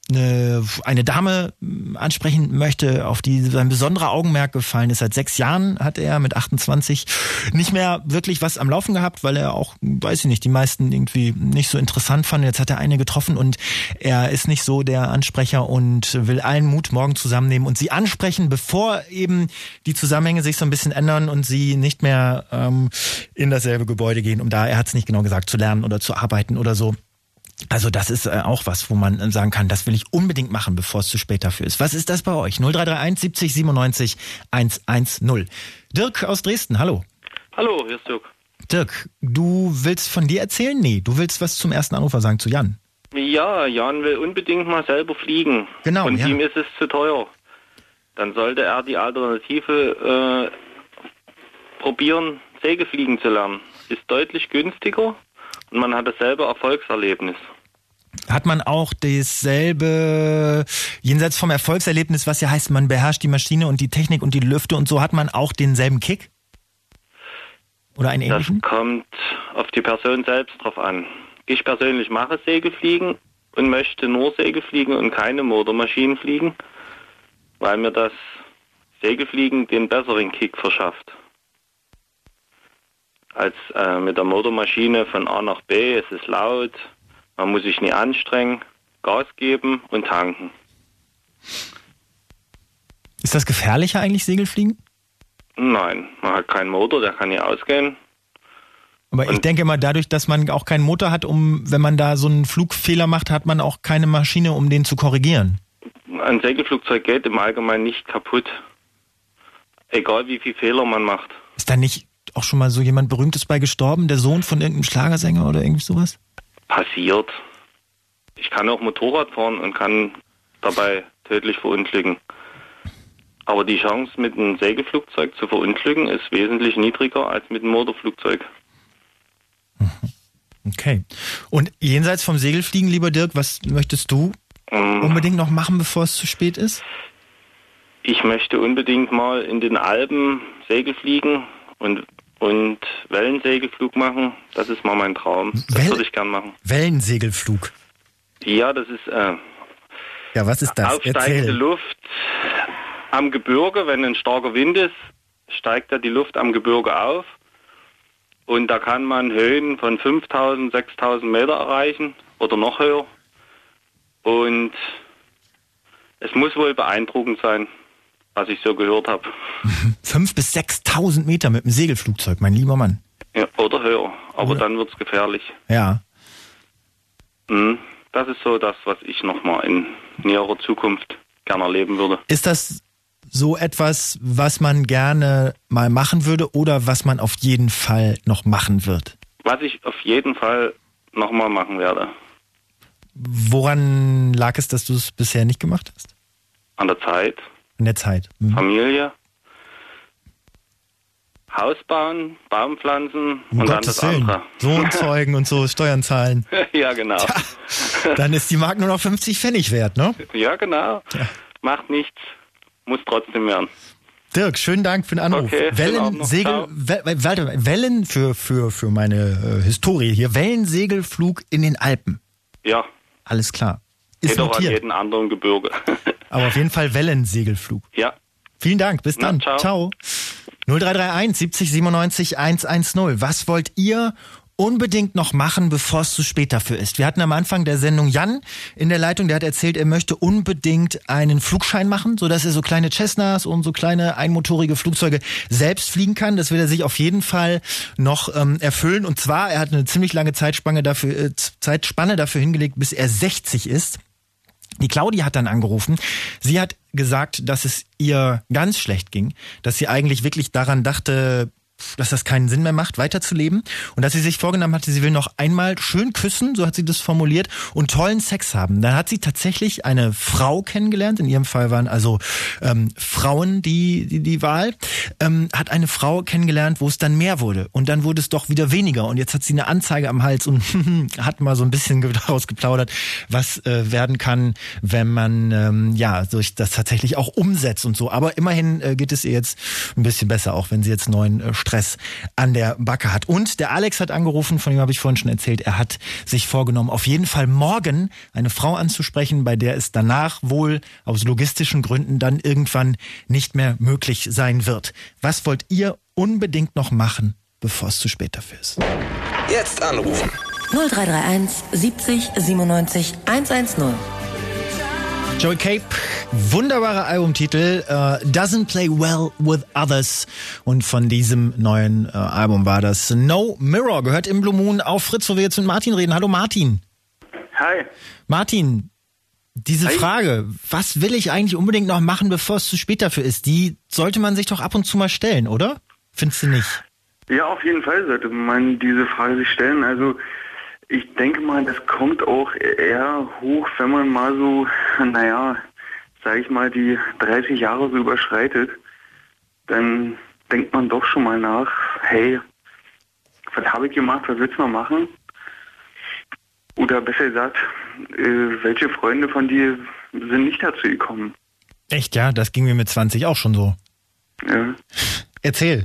eine Dame ansprechen möchte, auf die sein besonderer Augenmerk gefallen ist. Seit 6 Jahren hat er mit 28 nicht mehr wirklich was am Laufen gehabt, weil er auch, weiß ich nicht, die meisten irgendwie nicht so interessant fanden. Jetzt hat er eine getroffen und er ist nicht so der Ansprecher und will allen Mut morgen zusammennehmen und sie ansprechen, bevor eben die Zusammenhänge sich so ein bisschen ändern und sie nicht mehr in dasselbe Gebäude gehen, um da, er hat es nicht genau gesagt, zu lernen oder zu arbeiten oder so. Also das ist auch was, wo man sagen kann, das will ich unbedingt machen, bevor es zu spät dafür ist. Was ist das bei euch? 0331 70 97 110. Dirk aus Dresden, hallo. Hallo, hier ist Dirk. Dirk, du willst von dir erzählen? Nee, du willst was zum ersten Anrufer sagen, zu Jan. Ja, Jan will unbedingt mal selber fliegen. Genau, und ja. ihm ist es zu teuer. Dann sollte er die Alternative probieren, Segelfliegen zu lernen. Ist deutlich günstiger. Und man hat dasselbe Erfolgserlebnis. Hat man auch dasselbe, jenseits vom Erfolgserlebnis, was ja heißt, man beherrscht die Maschine und die Technik und die Lüfte und so, hat man auch denselben Kick? Oder einen ähnlichen? Das kommt auf die Person selbst drauf an. Ich persönlich mache Segelfliegen und möchte nur Segelfliegen und keine Motormaschinen fliegen, weil mir das Segelfliegen den besseren Kick verschafft. Als mit der Motormaschine von A nach B. Es ist laut, man muss sich nie anstrengen, Gas geben und tanken. Ist das gefährlicher eigentlich, Segelfliegen? Nein, man hat keinen Motor, der kann nie ausgehen. Aber ich denke mal, dadurch, dass man auch keinen Motor hat, wenn man da so einen Flugfehler macht, hat man auch keine Maschine, um den zu korrigieren. Ein Segelflugzeug geht im Allgemeinen nicht kaputt. Egal wie viel Fehler man macht. Ist da nicht auch schon mal so jemand Berühmtes bei gestorben? Der Sohn von irgendeinem Schlagersänger oder irgendwie sowas? Passiert. Ich kann auch Motorrad fahren und kann dabei tödlich verunglücken. Aber die Chance, mit einem Segelflugzeug zu verunglücken, ist wesentlich niedriger als mit einem Motorflugzeug. Okay. Und jenseits vom Segelfliegen, lieber Dirk, was möchtest du unbedingt noch machen, bevor es zu spät ist? Ich möchte unbedingt mal in den Alpen Segelfliegen und Wellensegelflug machen. Das ist mal mein Traum. Das würde ich gern machen. Wellensegelflug? Ja, das ist ja, was ist das? aufsteigende Luft am Gebirge. Wenn ein starker Wind ist, steigt ja die Luft am Gebirge auf. Und da kann man Höhen von 5.000, 6.000 Meter erreichen oder noch höher. Und es muss wohl beeindruckend sein, was ich so gehört habe. 5.000 bis 6.000 Meter mit dem Segelflugzeug, mein lieber Mann. Ja, oder höher, aber dann wird's gefährlich. Ja. Das ist so das, was ich nochmal in näherer Zukunft gerne erleben würde. Ist das so etwas, was man gerne mal machen würde oder was man auf jeden Fall noch machen wird? Was ich auf jeden Fall nochmal machen werde. Woran lag es, dass du es bisher nicht gemacht hast? An der Zeit. In der Zeit. Familie. Haus bauen, Baum pflanzen und dann das andere. Sohn zeugen und so, Steuern zahlen. Ja, genau. Ja, dann ist die Mark nur noch 50 Pfennig wert, ne? Ja, genau. Ja. Macht nichts. Muss trotzdem werden. Dirk, schönen Dank für den Anruf. Okay, Wellen für meine Historie hier. Wellensegelflug in den Alpen. Ja. Alles klar. Ist geht auch notiert. an jeden anderen Gebirge. Aber auf jeden Fall Wellensegelflug. Ja. Vielen Dank, bis dann. Na, ciao. 0331 70 97 110. Was wollt ihr unbedingt noch machen, bevor es zu spät dafür ist? Wir hatten am Anfang der Sendung Jan in der Leitung, der hat erzählt, er möchte unbedingt einen Flugschein machen, sodass er so kleine Cessnas und so kleine einmotorige Flugzeuge selbst fliegen kann. Das will er sich auf jeden Fall noch erfüllen. Und zwar, er hat eine ziemlich lange Zeitspanne dafür hingelegt, bis er 60 ist. Die Claudia hat dann angerufen. Sie hat gesagt, dass es ihr ganz schlecht ging, dass sie eigentlich wirklich daran dachte, dass das keinen Sinn mehr macht, weiterzuleben und dass sie sich vorgenommen hatte, sie will noch einmal schön küssen, so hat sie das formuliert, und tollen Sex haben. Dann hat sie tatsächlich eine Frau kennengelernt, in ihrem Fall waren also Frauen die Wahl, hat eine Frau kennengelernt, wo es dann mehr wurde und dann wurde es doch wieder weniger und jetzt hat sie eine Anzeige am Hals und hat mal so ein bisschen daraus geplaudert, was werden kann, wenn man durch das tatsächlich auch umsetzt und so. Aber immerhin geht es ihr jetzt ein bisschen besser, auch wenn sie jetzt 9 Stress an der Backe hat. Und der Alex hat angerufen, von ihm habe ich vorhin schon erzählt, er hat sich vorgenommen, auf jeden Fall morgen eine Frau anzusprechen, bei der es danach wohl aus logistischen Gründen dann irgendwann nicht mehr möglich sein wird. Was wollt ihr unbedingt noch machen, bevor es zu spät dafür ist? Jetzt anrufen. 0331 70 97 110. Joey Cape, wunderbarer Albumtitel, Doesn't Play Well With Others. Und von diesem neuen Album war das No Mirror, gehört im Blue Moon auf Fritz, wo wir jetzt mit Martin reden. Hallo Martin. Hi. Martin, diese Frage, was will ich eigentlich unbedingt noch machen, bevor es zu spät dafür ist, die sollte man sich doch ab und zu mal stellen, oder? Findest du nicht? Ja, auf jeden Fall sollte man diese Frage sich stellen. Also ich denke mal, das kommt auch eher hoch, wenn man mal so, sag ich mal, die 30 Jahre so überschreitet. Dann denkt man doch schon mal nach, hey, was habe ich gemacht, was willst du noch machen? Oder besser gesagt, welche Freunde von dir sind nicht dazu gekommen? Echt, ja? Das ging mir mit 20 auch schon so. Ja. Erzähl.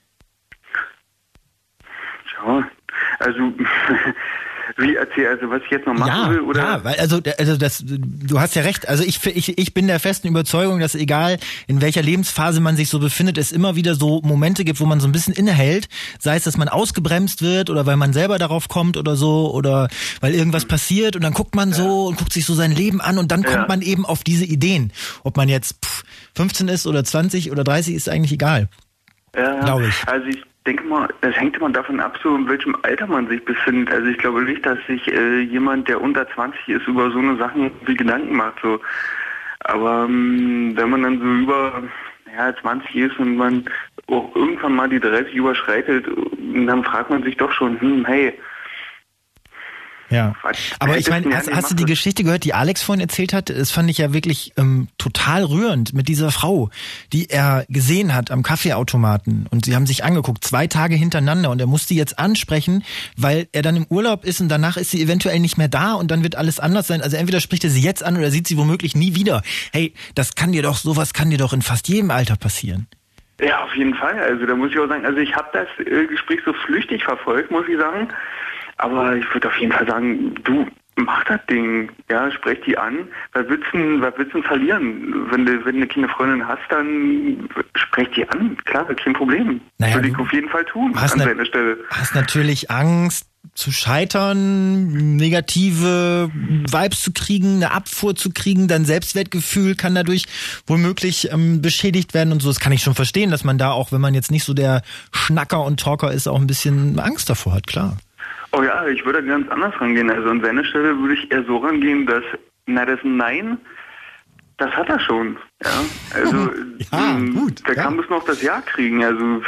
Ja, also... Wie erzähl, also was ich jetzt noch machen will, oder? Ja, weil du hast ja recht. Also ich bin der festen Überzeugung, dass egal in welcher Lebensphase man sich so befindet, es immer wieder so Momente gibt, wo man so ein bisschen innehält. Sei es, dass man ausgebremst wird oder weil man selber darauf kommt oder so oder weil irgendwas passiert und dann guckt man so und guckt sich so sein Leben an und dann kommt man eben auf diese Ideen. Ob man jetzt 15 ist oder 20 oder 30 ist eigentlich egal. Ja, glaube ich. Also ich denke mal, das hängt immer davon ab, so in welchem Alter man sich befindet. Also ich glaube nicht, dass sich jemand, der unter 20 ist, über so eine Sachen wie Gedanken macht. So. Aber wenn man dann so über 20 ist und man auch irgendwann mal die 30 überschreitet, dann fragt man sich doch schon, hey. Ja, aber ich meine, hast du die Geschichte gehört, die Alex vorhin erzählt hat? Das fand ich ja wirklich total rührend mit dieser Frau, die er gesehen hat am Kaffeeautomaten und sie haben sich angeguckt, 2 Tage hintereinander und er musste jetzt ansprechen, weil er dann im Urlaub ist und danach ist sie eventuell nicht mehr da und dann wird alles anders sein. Also entweder spricht er sie jetzt an oder sieht sie womöglich nie wieder. Hey, sowas kann dir doch in fast jedem Alter passieren. Ja, auf jeden Fall. Also da muss ich auch sagen, also ich habe das Gespräch so flüchtig verfolgt, muss ich sagen. Aber ich würde auf jeden Fall sagen, du, mach das Ding, ja, sprech die an. Was willst du denn verlieren? Wenn du keine Freundin hast, dann sprech die an. Klar, kein Problem. Naja, würde ich auf jeden Fall tun an seiner Stelle. Hast natürlich Angst zu scheitern, negative Vibes zu kriegen, eine Abfuhr zu kriegen, dein Selbstwertgefühl kann dadurch womöglich beschädigt werden und so. Das kann ich schon verstehen, dass man da auch, wenn man jetzt nicht so der Schnacker und Talker ist, auch ein bisschen Angst davor hat, klar. Oh ja, ich würde ganz anders rangehen. Also an seiner Stelle würde ich eher so rangehen, dass, das Nein, das hat er schon. Ja, also gut, der kann bis noch das Ja kriegen. Also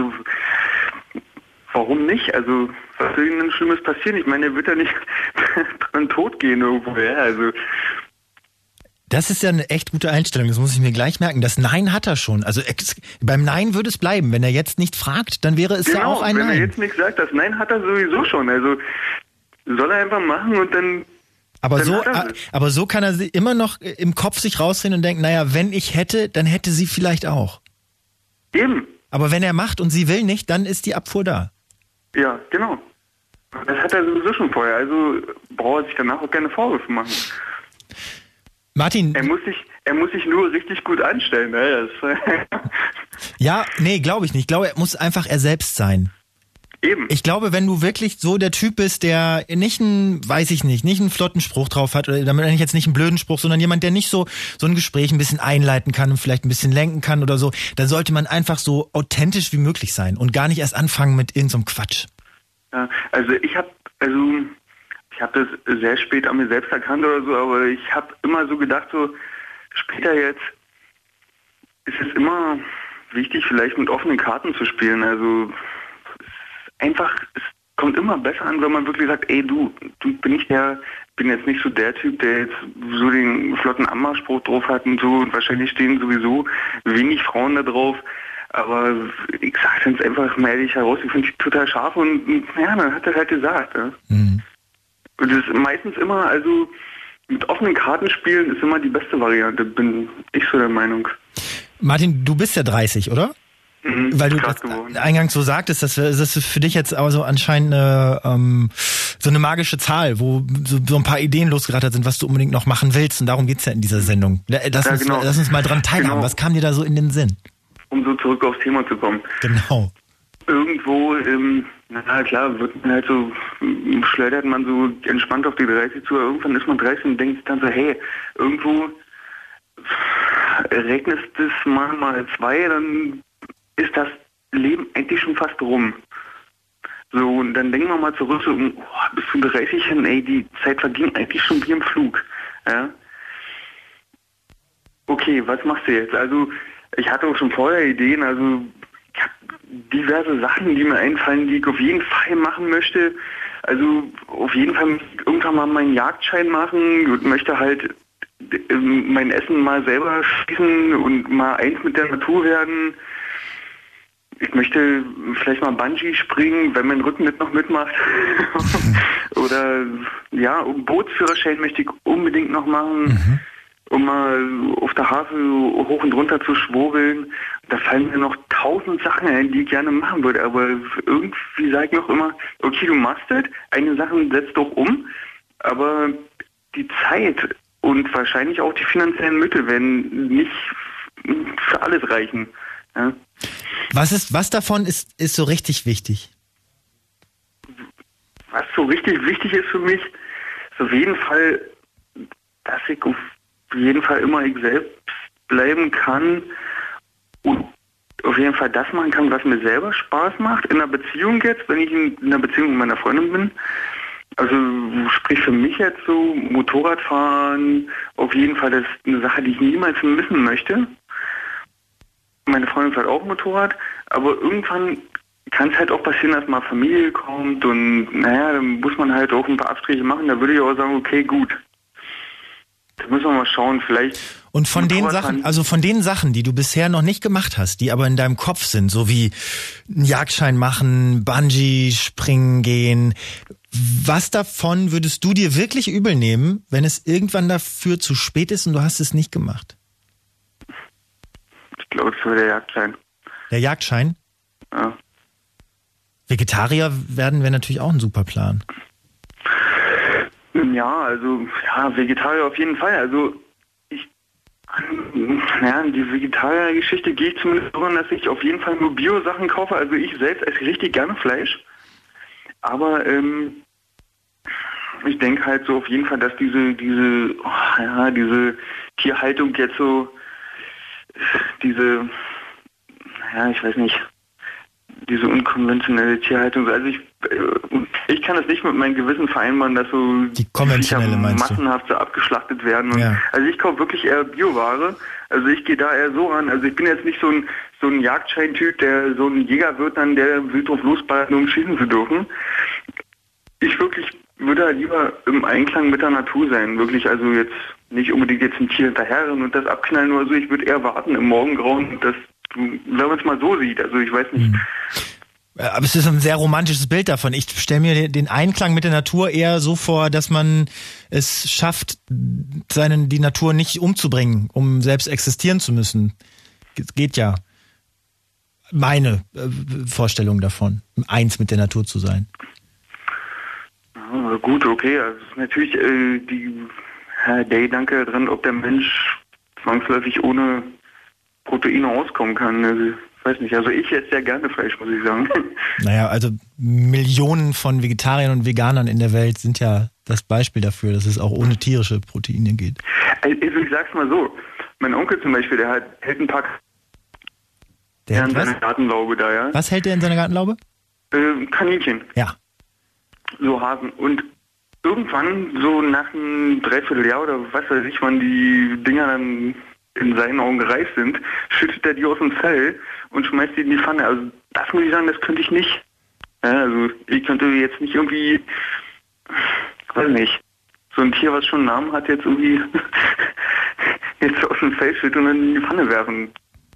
warum nicht? Also was soll ihm denn Schlimmes passieren? Ich meine, er wird ja nicht dran tot gehen irgendwo. Ja, also das ist ja eine echt gute Einstellung, das muss ich mir gleich merken. Das Nein hat er schon. Also beim Nein würde es bleiben. Wenn er jetzt nicht fragt, dann wäre es ja auch ein Nein. Wenn er jetzt nichts sagt, das Nein hat er sowieso schon. Also soll er einfach machen und dann... Aber so kann er sie immer noch im Kopf sich rausdrehen und denken, naja, wenn ich hätte, dann hätte sie vielleicht auch. Eben. Aber wenn er macht und sie will nicht, dann ist die Abfuhr da. Ja, genau. Das hat er sowieso schon vorher. Also braucht er sich danach auch keine Vorwürfe machen. Martin. Er muss sich nur richtig gut anstellen. Ne? Ja, nee, glaube ich nicht. Ich glaube, er muss einfach er selbst sein. Eben. Ich glaube, wenn du wirklich so der Typ bist, der nicht einen flotten Spruch drauf hat, oder damit meine ich jetzt nicht einen blöden Spruch, sondern jemand, der nicht so ein Gespräch ein bisschen einleiten kann und vielleicht ein bisschen lenken kann oder so, dann sollte man einfach so authentisch wie möglich sein und gar nicht erst anfangen mit irgendeinem Quatsch. Ja, also ich habe das sehr spät an mir selbst erkannt oder so, aber ich habe immer so gedacht, so später jetzt ist es immer wichtig, vielleicht mit offenen Karten zu spielen. Also es kommt immer besser an, wenn man wirklich sagt, ey du bin jetzt nicht so der Typ, der jetzt so den flotten Anmachspruch drauf hat und so, und wahrscheinlich stehen sowieso wenig Frauen da drauf. Aber ich sag's jetzt einfach mal ehrlich heraus, ich finde die total scharf und ja, dann hat er halt gesagt. Ja. Mhm. Und das ist meistens immer, also mit offenen Karten spielen ist immer die beste Variante, bin ich so der Meinung. Martin, du bist ja 30, oder? Weil du das eingangs so sagtest, das ist für dich jetzt aber so anscheinend so eine magische Zahl, wo so ein paar Ideen losgerattert sind, was du unbedingt noch machen willst. Und darum geht's ja in dieser Sendung. Lass uns mal dran teilhaben. Genau. Was kam dir da so in den Sinn? Um so zurück aufs Thema zu kommen. Genau. Irgendwo, na klar, wird man halt so, schleudert man so entspannt auf die 30 zu. Irgendwann ist man 30 und denkt sich dann so, hey, irgendwo rechnest es mal 2, dann ist das Leben eigentlich schon fast rum. So, und dann denken wir mal zurück, so, bis zu 30 hin, ey, die Zeit verging eigentlich schon wie im Flug. Ja? Okay, was machst du jetzt? Also, ich hatte auch schon vorher Ideen, also ich habe diverse Sachen, die mir einfallen, die ich auf jeden Fall machen möchte. Also, auf jeden Fall irgendwann mal meinen Jagdschein machen und möchte halt mein Essen mal selber schießen und mal eins mit der Natur werden. Ich möchte vielleicht mal Bungee springen, wenn mein Rücken das noch mitmacht. Oder ja, Bootsführerschein möchte ich unbedingt noch machen, um mal auf der Havel hoch und runter zu schwurbeln. Da fallen mir noch 1000 Sachen ein, die ich gerne machen würde. Aber irgendwie sage ich noch immer, okay, du machst das, eine Sache setzt doch um, aber die Zeit und wahrscheinlich auch die finanziellen Mittel werden nicht für alles reichen. Ja. Was davon ist so richtig wichtig? Was so richtig wichtig ist für mich, ist auf jeden Fall, dass ich auf jeden Fall immer ich selbst bleiben kann und auf jeden Fall das machen kann, was mir selber Spaß macht. In einer Beziehung jetzt, wenn ich in einer Beziehung mit meiner Freundin bin. Also sprich für mich jetzt so, Motorradfahren, auf jeden Fall, das ist eine Sache, die ich niemals missen möchte. Meine Freundin fährt auch Motorrad, aber irgendwann kann es halt auch passieren, dass mal Familie kommt und naja, dann muss man halt auch ein paar Abstriche machen. Da würde ich auch sagen, okay, gut. Da müssen wir mal schauen, vielleicht. Und von den Sachen, die du bisher noch nicht gemacht hast, die aber in deinem Kopf sind, so wie einen Jagdschein machen, Bungee springen gehen, was davon würdest du dir wirklich übel nehmen, wenn es irgendwann dafür zu spät ist und du hast es nicht gemacht? Ich glaube, es wäre der Jagdschein. Der Jagdschein? Ja. Vegetarier werden wäre natürlich auch ein super Plan. Ja, also, ja, Vegetarier auf jeden Fall. Also, die Vegetarier-Geschichte gehe ich zumindest so an, dass ich auf jeden Fall nur Bio-Sachen kaufe. Also, ich selbst esse richtig gerne Fleisch. Aber, ich denke halt so auf jeden Fall, dass diese Tierhaltung jetzt so, ich weiß nicht, diese unkonventionelle Tierhaltung. Also ich kann das nicht mit meinem Gewissen vereinbaren, dass so die konventionelle massenhaft so abgeschlachtet werden. Und also ich kaufe wirklich eher Bioware. Also ich gehe da eher so ran. Also ich bin jetzt nicht so ein Jagdschein-Typ, der so ein Jäger wird dann, der will drauf losballern, nur um schießen zu dürfen. Ich wirklich würde halt lieber im Einklang mit der Natur sein. Wirklich, also jetzt nicht unbedingt jetzt ein Tier hinterherrennen und das abknallen oder so. Ich würde eher warten im Morgengrauen, wenn man es mal so sieht. Also ich weiß nicht. Aber es ist ein sehr romantisches Bild davon. Ich stelle mir den Einklang mit der Natur eher so vor, dass man es schafft, die Natur nicht umzubringen, um selbst existieren zu müssen. Geht ja. Meine Vorstellung davon, eins mit der Natur zu sein. Ja, gut, okay. Also ist natürlich der Gedanke drin, ob der Mensch zwangsläufig ohne Proteine auskommen kann. Also, ich weiß nicht, also ich esse sehr gerne Fleisch, muss ich sagen. Naja, also Millionen von Vegetariern und Veganern in der Welt sind ja das Beispiel dafür, dass es auch ohne tierische Proteine geht. Also ich sag's mal so, mein Onkel zum Beispiel, der hält ein paar der in seiner Gartenlaube da, ja. Was hält der in seiner Gartenlaube? Kaninchen. Ja. So Hasen. Und irgendwann, so nach einem Dreivierteljahr oder was weiß ich, wann die Dinger dann in seinen Augen gereift sind, schüttet er die aus dem Fell und schmeißt die in die Pfanne. Also das muss ich sagen, das könnte ich nicht. Ja, also ich könnte jetzt nicht irgendwie, weiß nicht, so ein Tier, was schon einen Namen hat, jetzt irgendwie jetzt aus dem Fell schütten und dann in die Pfanne werfen.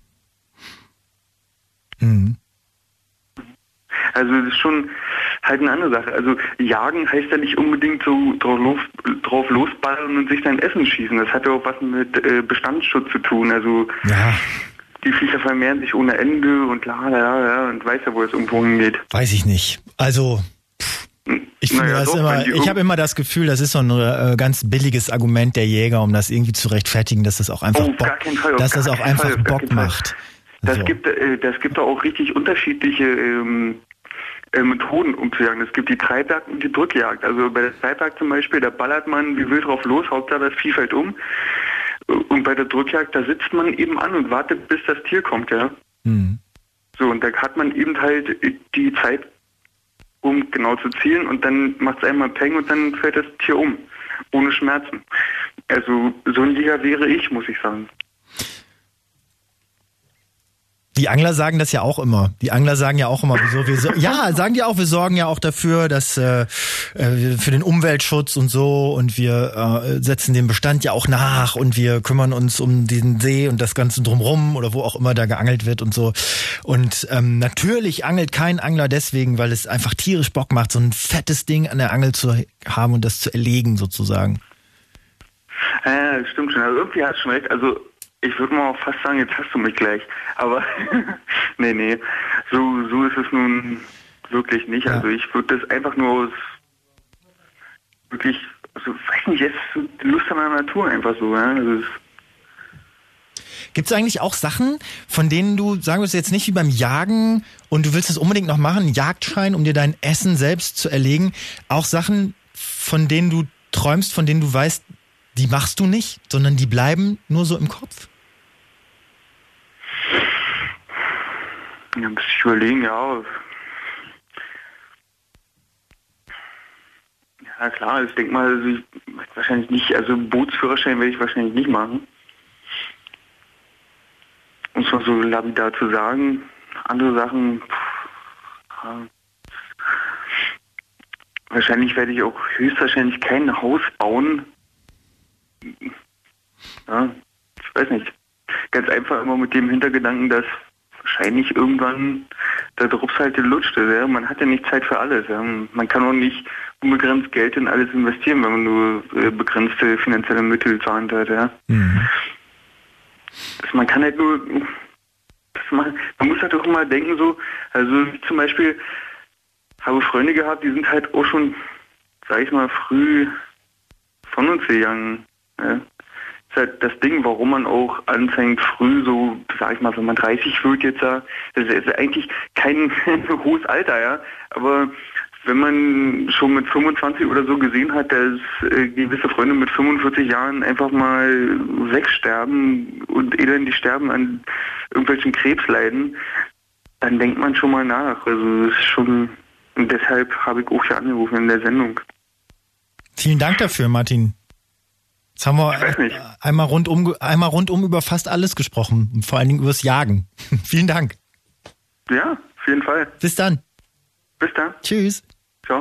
Mhm. Also das ist schon halt eine andere Sache. Also jagen heißt ja nicht unbedingt so drauf losballern und sich sein Essen schießen. Das hat ja auch was mit Bestandsschutz zu tun. Also ja. die Viecher vermehren sich ohne Ende und und weiß ja, wo es irgendwo hingeht. Weiß ich nicht. Also, ich finde ich habe immer das Gefühl, das ist so ein ganz billiges Argument der Jäger, um das irgendwie zu rechtfertigen, dass das auch einfach Bock macht. Das gibt auch richtig unterschiedliche Methoden, um zu jagen. Es gibt die Treibjagd und die Drückjagd. Also bei der Treibjagd zum Beispiel, da ballert man wie wild drauf los, Hauptsache das Vieh fällt um. Und bei der Drückjagd, da sitzt man eben an und wartet, bis das Tier kommt, ja. Mhm. So, und da hat man eben halt die Zeit, um genau zu zielen, und dann macht es einmal Peng und dann fällt das Tier um. Ohne Schmerzen. Also so ein Jäger wäre ich, muss ich sagen. Die Angler sagen das ja auch immer. Sagen ja wir sorgen ja auch dafür, dass für den Umweltschutz und so, und wir setzen den Bestand ja auch nach und wir kümmern uns um diesen See und das Ganze drumrum oder wo auch immer da geangelt wird und so. Und natürlich angelt kein Angler deswegen, weil es einfach tierisch Bock macht, so ein fettes Ding an der Angel zu haben und das zu erlegen sozusagen. Ja, stimmt schon. Also irgendwie hast du schon recht. Also ich würde mal auch fast sagen, jetzt hast du mich gleich. Aber nee, so ist es nun wirklich nicht. Ja. Also ich würde das einfach nur aus wirklich, also weiß nicht, jetzt Lust an der Natur einfach so. Ja? Also gibt es eigentlich auch Sachen, von denen du sagen würdest, jetzt nicht wie beim Jagen und du willst es unbedingt noch machen, einen Jagdschein, um dir dein Essen selbst zu erlegen, auch Sachen, von denen du träumst, von denen du weißt, die machst du nicht, sondern die bleiben nur so im Kopf? Ja, muss ich überlegen, ja. Ja klar, ich denke mal, also ich wahrscheinlich nicht, also Bootsführerschein werde ich wahrscheinlich nicht machen. Um es mal so lapidar zu sagen. Andere Sachen, wahrscheinlich werde ich auch höchstwahrscheinlich kein Haus bauen. Ja, ich weiß nicht. Ganz einfach immer mit dem Hintergedanken, dass wahrscheinlich irgendwann der Drops halt gelutscht ist. Ja? Man hat ja nicht Zeit für alles. Ja? Man kann auch nicht unbegrenzt Geld in alles investieren, wenn man nur begrenzte finanzielle Mittel zur Hand hat. Ja? Mhm. Man kann halt nur, man muss halt auch immer denken so, also ich zum Beispiel habe Freunde gehabt, die sind halt auch schon, sag ich mal, früh von uns gegangen. Ja. Das ist halt das Ding, warum man auch anfängt früh so, sag ich mal, wenn man 30 wird jetzt, das ist eigentlich kein hohes Alter, ja, aber wenn man schon mit 25 oder so gesehen hat, dass gewisse Freunde mit 45 Jahren einfach mal wegsterben und elendig sterben an irgendwelchen Krebsleiden, dann denkt man schon mal nach. Also das ist schon, und deshalb habe ich auch hier angerufen in der Sendung. Vielen Dank dafür, Martin. Jetzt haben wir einmal rundum über fast alles gesprochen und vor allen Dingen übers Jagen. Vielen Dank. Ja, auf jeden Fall. Bis dann. Bis dann. Tschüss. Ciao.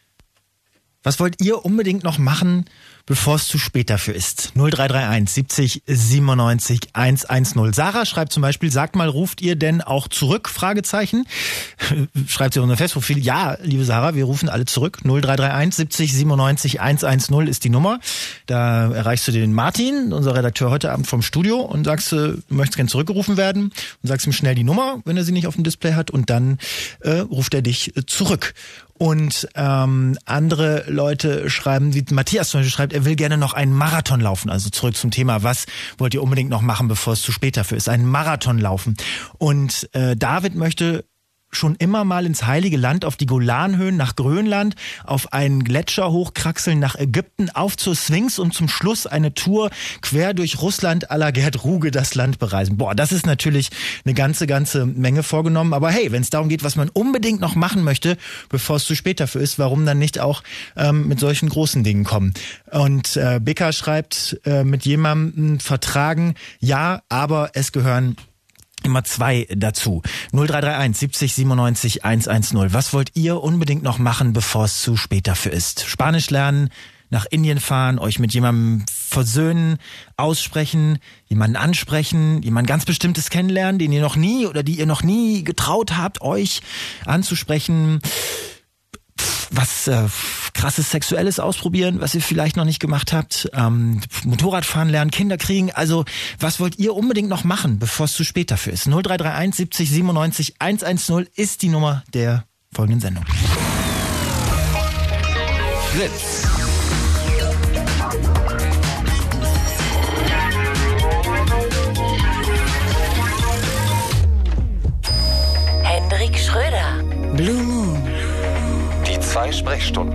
Was wollt ihr unbedingt noch machen, bevor es zu spät dafür ist? 0331 70 97 110. Sarah schreibt zum Beispiel, sagt mal, ruft ihr denn auch zurück? Fragezeichen. Schreibt sie unter Facebook. Ja, liebe Sarah, wir rufen alle zurück. 0331 70 97 110 ist die Nummer. Da erreichst du den Martin, unser Redakteur heute Abend vom Studio, und sagst, du möchtest gerne zurückgerufen werden, und sagst ihm schnell die Nummer, wenn er sie nicht auf dem Display hat, und dann ruft er dich zurück. Und andere Leute schreiben, wie Matthias zum Beispiel schreibt, er will gerne noch einen Marathon laufen. Also zurück zum Thema, was wollt ihr unbedingt noch machen, bevor es zu spät dafür ist? Einen Marathon laufen. Und David möchte schon immer mal ins Heilige Land, auf die Golanhöhen, nach Grönland, auf einen Gletscher hochkraxeln, nach Ägypten, auf zur Sphinx und zum Schluss eine Tour quer durch Russland à la Gerd Ruge das Land bereisen. Boah, das ist natürlich eine ganze Menge vorgenommen. Aber hey, wenn es darum geht, was man unbedingt noch machen möchte, bevor es zu spät dafür ist, warum dann nicht auch mit solchen großen Dingen kommen? Und Beka schreibt, mit jemandem vertragen, ja, aber es gehören immer zwei dazu. 0331 70 97 110. Was wollt ihr unbedingt noch machen, bevor es zu spät dafür ist? Spanisch lernen, nach Indien fahren, euch mit jemandem versöhnen, aussprechen, jemanden ansprechen, jemand ganz Bestimmtes kennenlernen, den ihr noch nie oder die ihr noch nie getraut habt, euch anzusprechen. Was krasses Sexuelles ausprobieren, was ihr vielleicht noch nicht gemacht habt, Motorradfahren lernen, Kinder kriegen. Also was wollt ihr unbedingt noch machen, bevor es zu spät dafür ist? 0331 70 97 110 ist die Nummer der folgenden Sendung. Fritz. Hendrik Schröder. Blue Moon. Die 2 Sprechstunden.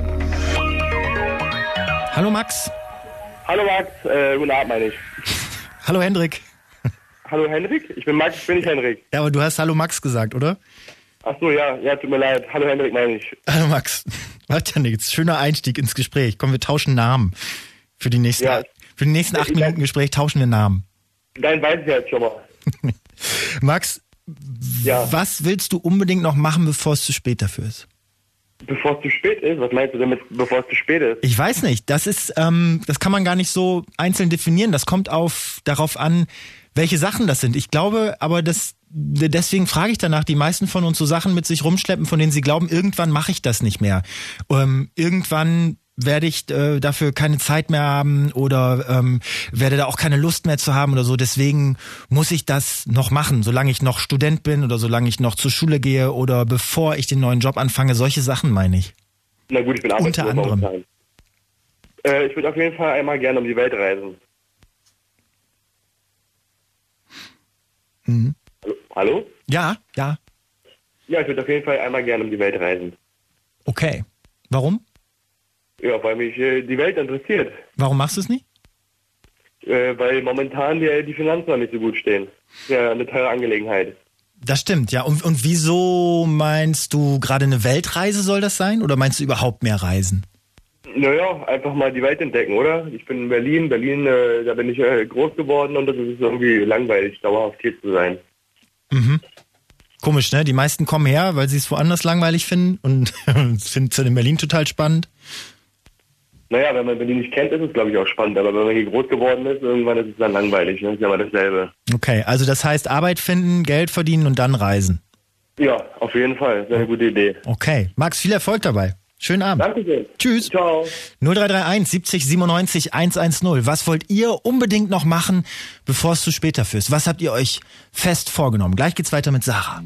Hallo Max. Hallo Max, guten Abend meine ich. Hallo Hendrik. Hallo Hendrik? Ich bin Max, ich bin nicht Hendrik. Ja, aber du hast Hallo Max gesagt, oder? Ach so, ja, tut mir leid. Hallo Hendrik meine ich. Hallo Max. Macht ja nichts. Schöner Einstieg ins Gespräch. Komm, wir tauschen Namen. Für die nächsten 8 Minuten Gespräch tauschen wir Namen. Dein weiß ich jetzt schon mal. Max, was willst du unbedingt noch machen, bevor es zu spät dafür ist? Bevor es zu spät ist? Was meinst du damit, bevor es zu spät ist? Ich weiß nicht. Das ist, das kann man gar nicht so einzeln definieren. Das kommt darauf an, welche Sachen das sind. Ich glaube, aber deswegen frage ich danach, die meisten von uns so Sachen mit sich rumschleppen, von denen sie glauben, irgendwann mache ich das nicht mehr. Irgendwann werde ich dafür keine Zeit mehr haben oder werde da auch keine Lust mehr zu haben oder so. Deswegen muss ich das noch machen, solange ich noch Student bin oder solange ich noch zur Schule gehe oder bevor ich den neuen Job anfange. Solche Sachen meine ich. Na gut, ich bin arbeitslos. Unter anderem. Ich würde auf jeden Fall einmal gerne um die Welt reisen. Mhm. Hallo? Ja. Ja, ich würde auf jeden Fall einmal gerne um die Welt reisen. Okay. Warum? Ja, weil mich die Welt interessiert. Warum machst du es nicht? Weil momentan die Finanzen noch nicht so gut stehen. Ja, eine teure Angelegenheit. Das stimmt, ja. Und wieso meinst du, gerade eine Weltreise soll das sein? Oder meinst du überhaupt mehr Reisen? Naja, einfach mal die Welt entdecken, oder? Ich bin in Berlin. Da bin ich groß geworden und das ist irgendwie langweilig, dauerhaft hier zu sein. Mhm. Komisch, ne? Die meisten kommen her, weil sie es woanders langweilig finden und finden es in Berlin total spannend. Naja, wenn man Berlin nicht kennt, ist es, glaube ich, auch spannend. Aber wenn man hier groß geworden ist, irgendwann ist es dann langweilig. Ne? Das ist ja immer dasselbe. Okay, also das heißt Arbeit finden, Geld verdienen und dann reisen. Ja, auf jeden Fall. Das ist eine gute Idee. Okay. Max, viel Erfolg dabei. Schönen Abend. Danke sehr. Tschüss. Ciao. 0331 70 97 110. Was wollt ihr unbedingt noch machen, bevor es zu spät dafür ist? Was habt ihr euch fest vorgenommen? Gleich geht's weiter mit Sarah.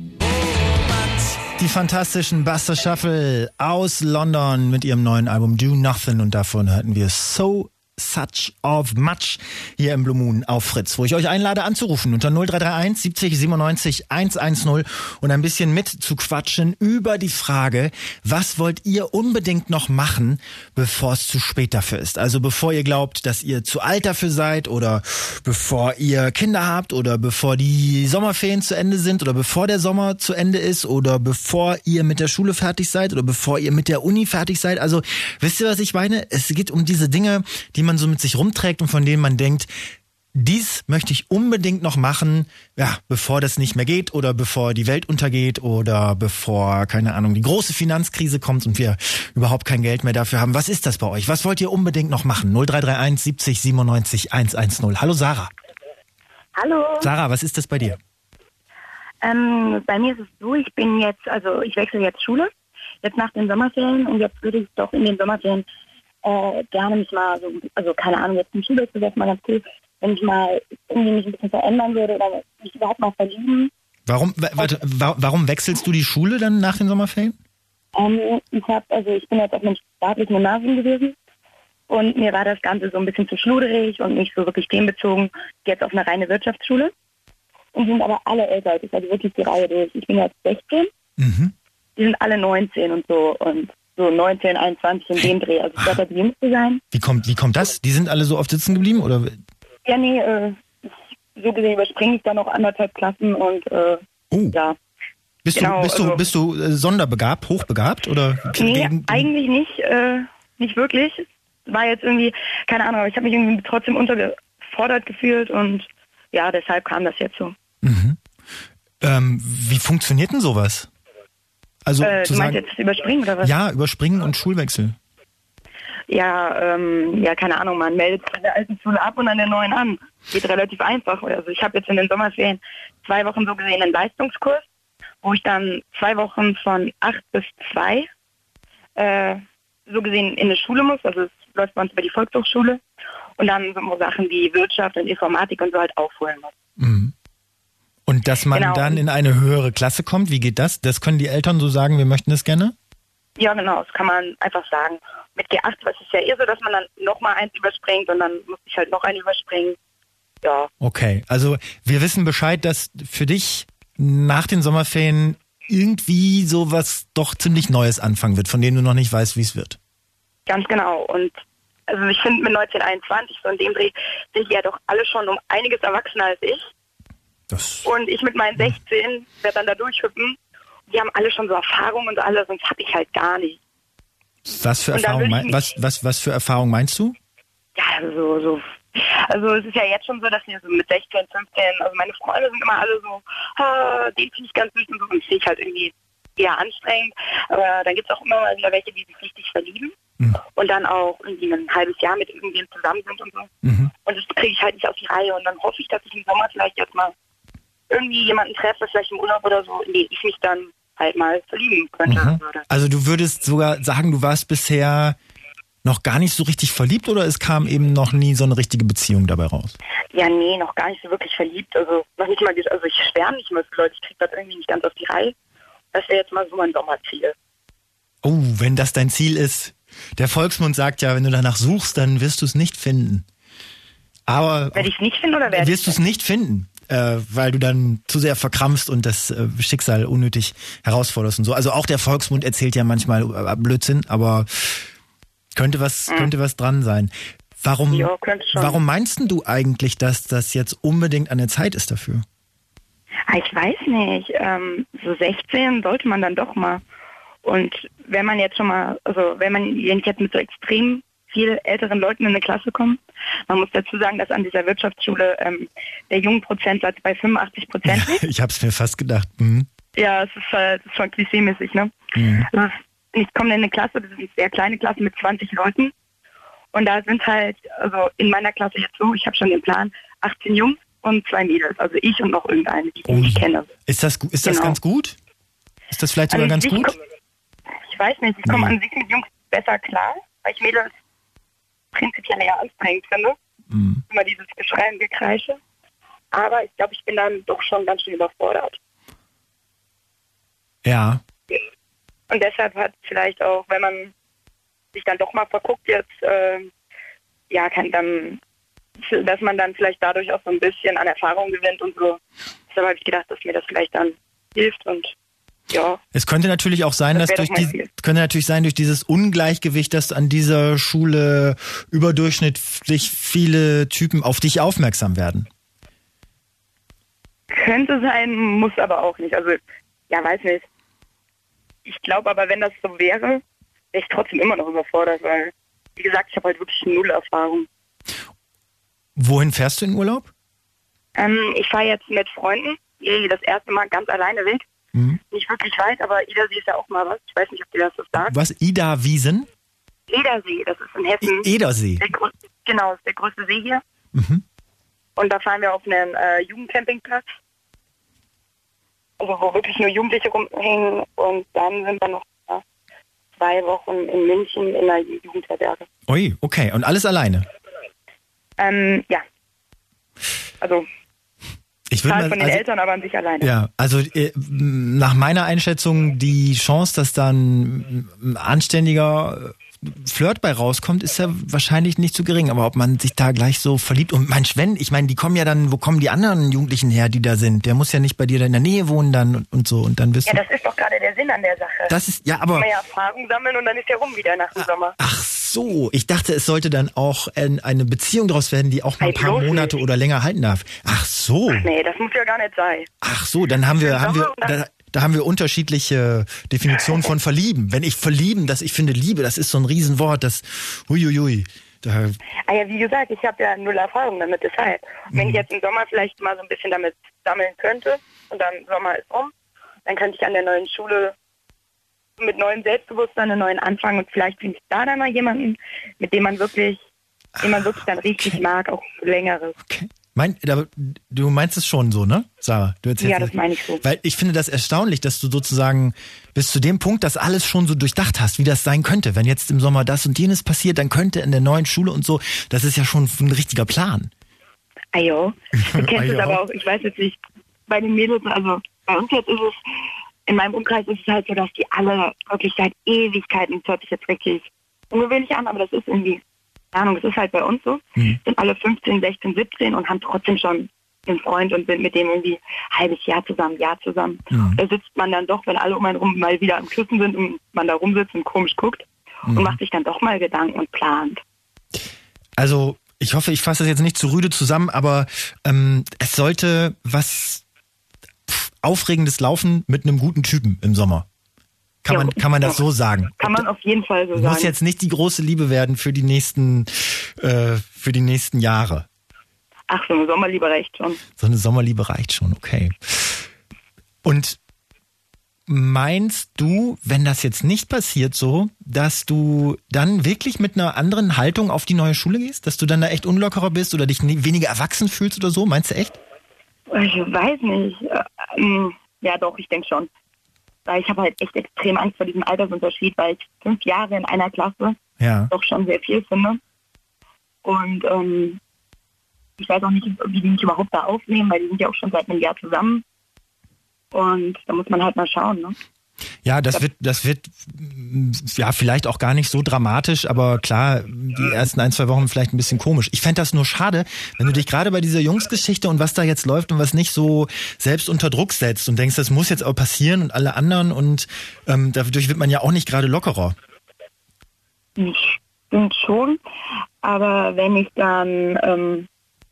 Die fantastischen Buster Shuffle aus London mit ihrem neuen Album Do Nothing und davon hörten wir So Such of Much hier im Blue Moon auf Fritz, wo ich euch einlade anzurufen unter 0331 70 97 110 und ein bisschen mitzuquatschen über die Frage, was wollt ihr unbedingt noch machen, bevor es zu spät dafür ist? Also bevor ihr glaubt, dass ihr zu alt dafür seid oder bevor ihr Kinder habt oder bevor die Sommerferien zu Ende sind oder bevor der Sommer zu Ende ist oder bevor ihr mit der Schule fertig seid oder bevor ihr mit der Uni fertig seid. Also wisst ihr, was ich meine? Es geht um diese Dinge, die man so mit sich rumträgt und von denen man denkt, dies möchte ich unbedingt noch machen, ja, bevor das nicht mehr geht oder bevor die Welt untergeht oder bevor, keine Ahnung, die große Finanzkrise kommt und wir überhaupt kein Geld mehr dafür haben. Was ist das bei euch? Was wollt ihr unbedingt noch machen? 0331 70 97 110. Hallo Sarah. Hallo. Sarah, was ist das bei dir? Bei mir ist es so, ich wechsle jetzt Schule, jetzt nach den Sommerferien und jetzt würde ich doch in den Sommerferien gerne mich mal so, also keine Ahnung, jetzt im Schulwechsel wäre es mal ganz cool, wenn ich mal irgendwie mich ein bisschen verändern würde oder mich überhaupt mal verlieben. Warum wechselst du die Schule dann nach den Sommerferien? Ich bin jetzt auf einem staatlichen Gymnasium gewesen und mir war das Ganze so ein bisschen zu schluderig und nicht so wirklich themenbezogen. Jetzt auf eine reine Wirtschaftsschule und sind aber alle älter, das ist also wirklich die Reihe durch. Ich bin jetzt 16, die sind alle 19 und so und so 19, 21 in dem Dreh. Also ich werde die Jüngste sein. Wie kommt das? Die sind alle so oft sitzen geblieben, oder? Ja, nee, so gesehen überspringe ich da noch 1,5 Klassen und ja. Bist du sonderbegabt, hochbegabt? Oder? Nee, eigentlich nicht wirklich. War jetzt irgendwie, keine Ahnung, aber ich habe mich irgendwie trotzdem untergefordert gefühlt und ja, deshalb kam das jetzt so. Mhm. Wie funktioniert denn sowas? Also du meinst jetzt überspringen oder was? Ja, überspringen und Schulwechsel. Ja, keine Ahnung, man meldet sich an der alten Schule ab und an der neuen an. Geht relativ einfach. Also ich habe jetzt in den Sommerferien 2 Wochen so gesehen einen Leistungskurs, wo ich dann 2 Wochen von 8 bis 2 so gesehen in eine Schule muss, also es läuft bei uns über die Volkshochschule und dann so Sachen wie Wirtschaft und Informatik und so halt aufholen muss. Mhm. Und dass man dann in eine höhere Klasse kommt, wie geht das? Das können die Eltern so sagen, wir möchten das gerne? Ja, genau, das kann man einfach sagen. Mit G8 was ist ja eher so, dass man dann nochmal eins überspringt und dann muss ich halt noch einen überspringen. Ja. Okay, also wir wissen Bescheid, dass für dich nach den Sommerferien irgendwie sowas doch ziemlich Neues anfangen wird, von dem du noch nicht weißt, wie es wird. Ganz genau. Und also ich finde mit 19, 21, so in dem Dreh, sind die ja doch alle schon um einiges erwachsener als ich. Und ich mit meinen 16 werde dann da durchhüppen. Die haben alle schon so Erfahrungen und alles, sonst habe ich halt gar nicht. Was für Erfahrung was für Erfahrung meinst du? Ja, also es ist ja jetzt schon so, dass wir so mit 16, 15, also meine Freunde sind immer alle so, den finde ich ganz süß und so, und das finde ich halt irgendwie eher anstrengend. Aber dann gibt es auch immer mal wieder welche, die sich richtig verlieben und dann auch irgendwie ein halbes Jahr mit irgendwem zusammen sind und so. Und das kriege ich halt nicht auf die Reihe und dann hoffe ich, dass ich im Sommer vielleicht jetzt mal irgendwie jemanden treffe, vielleicht im Urlaub oder so, in den ich mich dann halt mal verlieben könnte. Also du würdest sogar sagen, du warst bisher noch gar nicht so richtig verliebt oder es kam eben noch nie so eine richtige Beziehung dabei raus? Ja, nee, noch gar nicht so wirklich verliebt. Also noch nicht mal, also ich schwärme nicht mal für Leute, ich kriege das irgendwie nicht ganz auf die Reihe. Das wäre jetzt mal so mein Sommerziel. Oh, wenn das dein Ziel ist. Der Volksmund sagt ja, wenn du danach suchst, dann wirst du es nicht finden. Aber werde ich es nicht finden oder werde wirst du es nicht finden? Weil du dann zu sehr verkrampfst und das Schicksal unnötig herausforderst und so. Also auch der Volksmund erzählt ja manchmal Blödsinn, aber könnte was dran sein. Warum meinst du eigentlich, dass das jetzt unbedingt an der Zeit ist dafür? Ich weiß nicht. So 16 sollte man dann doch mal. Und wenn man jetzt schon mal, also wenn ich jetzt mit so extrem viel älteren Leuten in eine Klasse komme, man muss dazu sagen, dass an dieser Wirtschaftsschule der Jungenprozentsatz bei 85% liegt. Ich habe es mir fast gedacht. Ja, es ist schon klischeemäßig, ne? Also ich komme in eine Klasse, das ist eine sehr kleine Klasse mit 20 Leuten. Und da sind halt, also in meiner Klasse jetzt so, ich habe schon den Plan, 18 Jungs und 2 Mädels. Also ich und noch irgendeine, die ich nicht kenne. Ist das ganz gut? Ist das vielleicht sogar ganz gut? Ich weiß nicht, ich komme an sich mit Jungs besser klar, weil ich Mädels prinzipiell eher anstrengend finde. Immer dieses Geschrei und Gekreische. Aber ich glaube, ich bin dann doch schon ganz schön überfordert. Ja. Und deshalb hat vielleicht auch, wenn man sich dann doch mal verguckt jetzt, dass man dann vielleicht dadurch auch so ein bisschen an Erfahrung gewinnt und so. Deshalb habe ich gedacht, dass mir das vielleicht dann hilft und ja. Es könnte natürlich auch sein, dass durch dieses Ungleichgewicht, dass an dieser Schule überdurchschnittlich viele Typen auf dich aufmerksam werden. Könnte sein, muss aber auch nicht. Also, ja, weiß nicht. Ich glaube aber, wenn das so wäre, wäre ich trotzdem immer noch überfordert, weil, wie gesagt, ich habe halt wirklich 0 Erfahrung. Wohin fährst du in Urlaub? Ich fahre jetzt mit Freunden, das erste Mal ganz alleine weg. Nicht wirklich weit, aber Edersee ist ja auch mal was. Ich weiß nicht, ob dir das so sagt. Was? Ida-Wiesen? Edersee, das ist in Hessen. Edersee? Genau, ist der größte See hier. Und da fahren wir auf einen Jugendcampingplatz. Also wo wirklich nur Jugendliche rumhängen. Und dann sind wir noch 2 Wochen in München in der Jugendherberge. Ui, okay. Und alles alleine? Ja. Also von den Eltern, aber an sich alleine. Ja, also nach meiner Einschätzung, die Chance, dass dann ein anständiger Flirt bei rauskommt, ist ja wahrscheinlich nicht so gering. Aber ob man sich da gleich so verliebt und ich meine, die kommen ja dann, wo kommen die anderen Jugendlichen her, die da sind? Der muss ja nicht bei dir da in der Nähe wohnen dann und so. Und dann das ist doch gerade der Sinn an der Sache. Das ist, ja, aber... Mehr Erfahrung sammeln und dann ist ja rum wieder nach dem Sommer. Ach so, ich dachte, es sollte dann auch eine Beziehung daraus werden, die auch mal ein paar Monate oder länger halten darf. Ach so. Ach nee, das muss ja gar nicht sein. Ach so, dann haben wir unterschiedliche Definitionen von verlieben. Wenn ich verlieben, ich finde Liebe, das ist so ein Riesenwort, das huiuiui. Ja, wie gesagt, ich habe ja 0 Erfahrung damit, deshalb. Wenn ich jetzt im Sommer vielleicht mal so ein bisschen damit sammeln könnte und dann Sommer ist rum, dann könnte ich an der neuen Schule mit neuem Selbstbewusstsein einen neuen Anfang und vielleicht finde ich da dann mal jemanden, mit dem man wirklich, den man wirklich dann richtig mag, auch längeres. Okay. Du meinst es schon so, ne, Sarah? Du erzählst Ja, das meine ich so. Weil ich finde das erstaunlich, dass du sozusagen bis zu dem Punkt das alles schon so durchdacht hast, wie das sein könnte. Wenn jetzt im Sommer das und jenes passiert, dann könnte in der neuen Schule und so, das ist ja schon ein richtiger Plan. Ajo. Du kennst es aber auch, ich weiß jetzt nicht, bei den Mädels, also bei uns jetzt ist es, in meinem Umkreis ist es halt so, dass die alle wirklich seit Ewigkeiten, das hört sich jetzt richtig ungewöhnlich an, aber das ist irgendwie, keine Ahnung, das ist halt bei uns so, sind alle 15, 16, 17 und haben trotzdem schon einen Freund und sind mit dem irgendwie ein halbes Jahr zusammen. Da sitzt man dann doch, wenn alle um einen rum mal wieder am Küssen sind und man da rumsitzt und komisch guckt und macht sich dann doch mal Gedanken und plant. Also, ich hoffe, ich fasse das jetzt nicht zu rüde zusammen, aber es sollte was Aufregendes laufen mit einem guten Typen im Sommer. Kann man das so sagen? Kann man auf jeden Fall so sagen. Muss jetzt nicht die große Liebe werden für die nächsten Jahre. Ach, so eine Sommerliebe reicht schon. So eine Sommerliebe reicht schon, okay. Und meinst du, wenn das jetzt nicht passiert so, dass du dann wirklich mit einer anderen Haltung auf die neue Schule gehst? Dass du dann da echt unlockerer bist oder dich weniger erwachsen fühlst oder so? Meinst du echt? Ich weiß nicht. Ja doch, ich denke schon. Weil ich habe halt echt extrem Angst vor diesem Altersunterschied, weil ich 5 Jahre in einer Klasse doch schon sehr viel finde. Und ich weiß auch nicht, wie die mich überhaupt da aufnehmen, weil die sind ja auch schon seit einem Jahr zusammen. Und da muss man halt mal schauen, ne? Ja, das wird ja vielleicht auch gar nicht so dramatisch, aber klar, die ersten 1-2 Wochen vielleicht ein bisschen komisch. Ich fände das nur schade, wenn du dich gerade bei dieser Jungsgeschichte und was da jetzt läuft und was nicht so selbst unter Druck setzt und denkst, das muss jetzt auch passieren und alle anderen und dadurch wird man ja auch nicht gerade lockerer. Stimmt schon, aber wenn ich dann,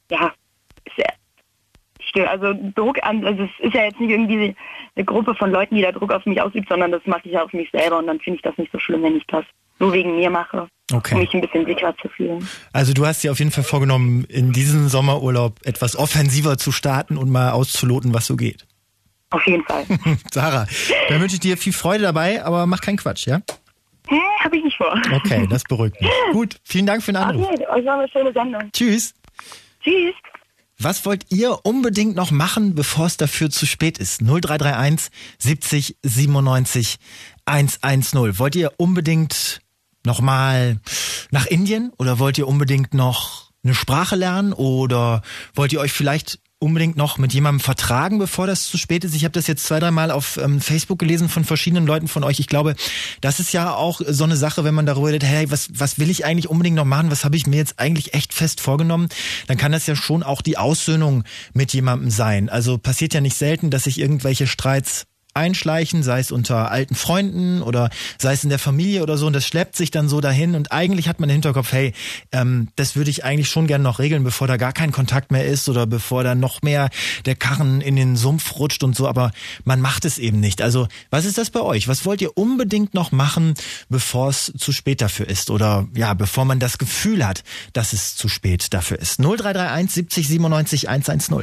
also Druck an, also es ist ja jetzt nicht irgendwie eine Gruppe von Leuten, die da Druck auf mich ausübt, sondern das mache ich ja auf mich selber und dann finde ich das nicht so schlimm, wenn ich das nur wegen mir mache, um mich ein bisschen sicherer zu fühlen. Also du hast dir auf jeden Fall vorgenommen, in diesem Sommerurlaub etwas offensiver zu starten und mal auszuloten, was so geht. Auf jeden Fall. Sarah, dann wünsche ich dir viel Freude dabei, aber mach keinen Quatsch, ja? Habe ich nicht vor. Okay, das beruhigt mich. Gut, vielen Dank für den Anruf. Okay, euch war eine schöne Sendung. Tschüss. Tschüss. Was wollt ihr unbedingt noch machen, bevor es dafür zu spät ist? 0331 70 97 110. Wollt ihr unbedingt noch mal nach Indien oder wollt ihr unbedingt noch eine Sprache lernen oder wollt ihr euch vielleicht unbedingt noch mit jemandem vertragen, bevor das zu spät ist? Ich habe das jetzt 2-3 Mal auf Facebook gelesen von verschiedenen Leuten von euch. Ich glaube, das ist ja auch so eine Sache, wenn man darüber redet, hey, was will ich eigentlich unbedingt noch machen? Was habe ich mir jetzt eigentlich echt fest vorgenommen? Dann kann das ja schon auch die Aussöhnung mit jemandem sein. Also passiert ja nicht selten, dass sich irgendwelche Streits einschleichen, sei es unter alten Freunden oder sei es in der Familie oder so und das schleppt sich dann so dahin und eigentlich hat man im Hinterkopf, hey, das würde ich eigentlich schon gerne noch regeln, bevor da gar kein Kontakt mehr ist oder bevor da noch mehr der Karren in den Sumpf rutscht und so, aber man macht es eben nicht. Also was ist das bei euch? Was wollt ihr unbedingt noch machen, bevor es zu spät dafür ist oder ja, bevor man das Gefühl hat, dass es zu spät dafür ist? 0331 70 97 110.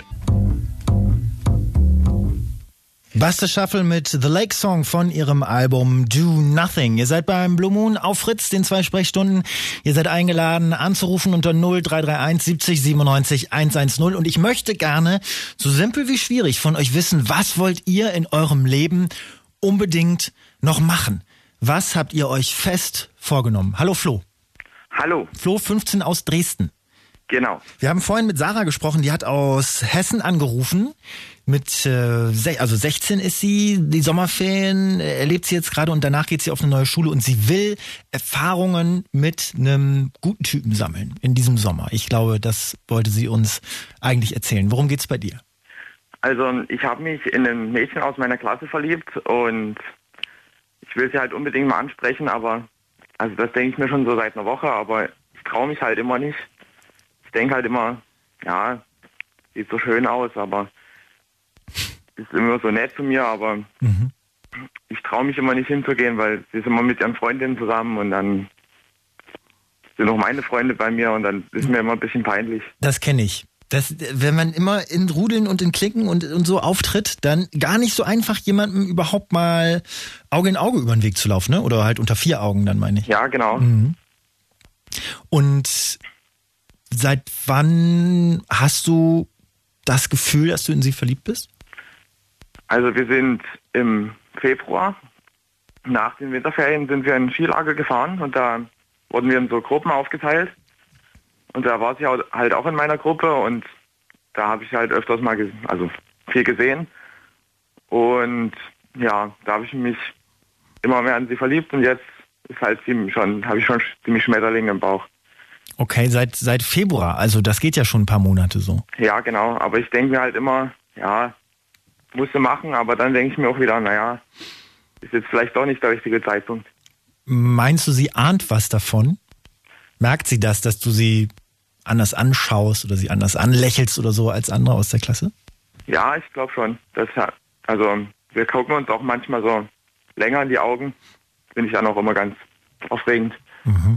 Buster Shuffle mit The Lake Song von ihrem Album Do Nothing. Ihr seid beim Blue Moon auf Fritz, den 2 Sprechstunden. Ihr seid eingeladen anzurufen unter 0331 70 97 110. Und ich möchte gerne, so simpel wie schwierig, von euch wissen, was wollt ihr in eurem Leben unbedingt noch machen? Was habt ihr euch fest vorgenommen? Hallo Flo. Hallo. Flo, 15 aus Dresden. Genau. Wir haben vorhin mit Sarah gesprochen, die hat aus Hessen angerufen. Mit 16 ist sie, die Sommerferien erlebt sie jetzt gerade und danach geht sie auf eine neue Schule und sie will Erfahrungen mit einem guten Typen sammeln in diesem Sommer. Ich glaube, das wollte sie uns eigentlich erzählen. Worum geht's bei dir? Also ich habe mich in ein Mädchen aus meiner Klasse verliebt und ich will sie halt unbedingt mal ansprechen, aber also das denke ich mir schon so seit einer Woche, aber ich traue mich halt immer nicht. Ich denke halt immer, ja, sieht so schön aus, aber ist immer so nett zu mir, aber ich traue mich immer nicht hinzugehen, weil sie ist immer mit ihren Freundinnen zusammen und dann sind auch meine Freunde bei mir und dann ist mir immer ein bisschen peinlich. Das kenne ich. Wenn man immer in Rudeln und in Cliquen und so auftritt, dann gar nicht so einfach jemandem überhaupt mal Auge in Auge über den Weg zu laufen, ne? Oder halt unter 4 Augen dann, meine ich. Ja, genau. Und seit wann hast du das Gefühl, dass du in sie verliebt bist? Also wir sind im Februar, nach den Winterferien, sind wir in Skilager gefahren und da wurden wir in so Gruppen aufgeteilt. Und da war sie halt auch in meiner Gruppe und da habe ich halt öfters mal viel gesehen. Und ja, da habe ich mich immer mehr an sie verliebt und jetzt ist halt habe ich schon ziemlich Schmetterlinge im Bauch. Okay, seit Februar, also das geht ja schon ein paar Monate so. Ja, genau, aber ich denke mir halt immer, ja, musste machen, aber dann denke ich mir auch wieder, naja, ist jetzt vielleicht doch nicht der richtige Zeitpunkt. Meinst du, sie ahnt was davon? Merkt sie das, dass du sie anders anschaust oder sie anders anlächelst oder so als andere aus der Klasse? Ja, ich glaube schon. Also wir gucken uns auch manchmal so länger in die Augen. Finde ich dann auch immer ganz aufregend. Mhm.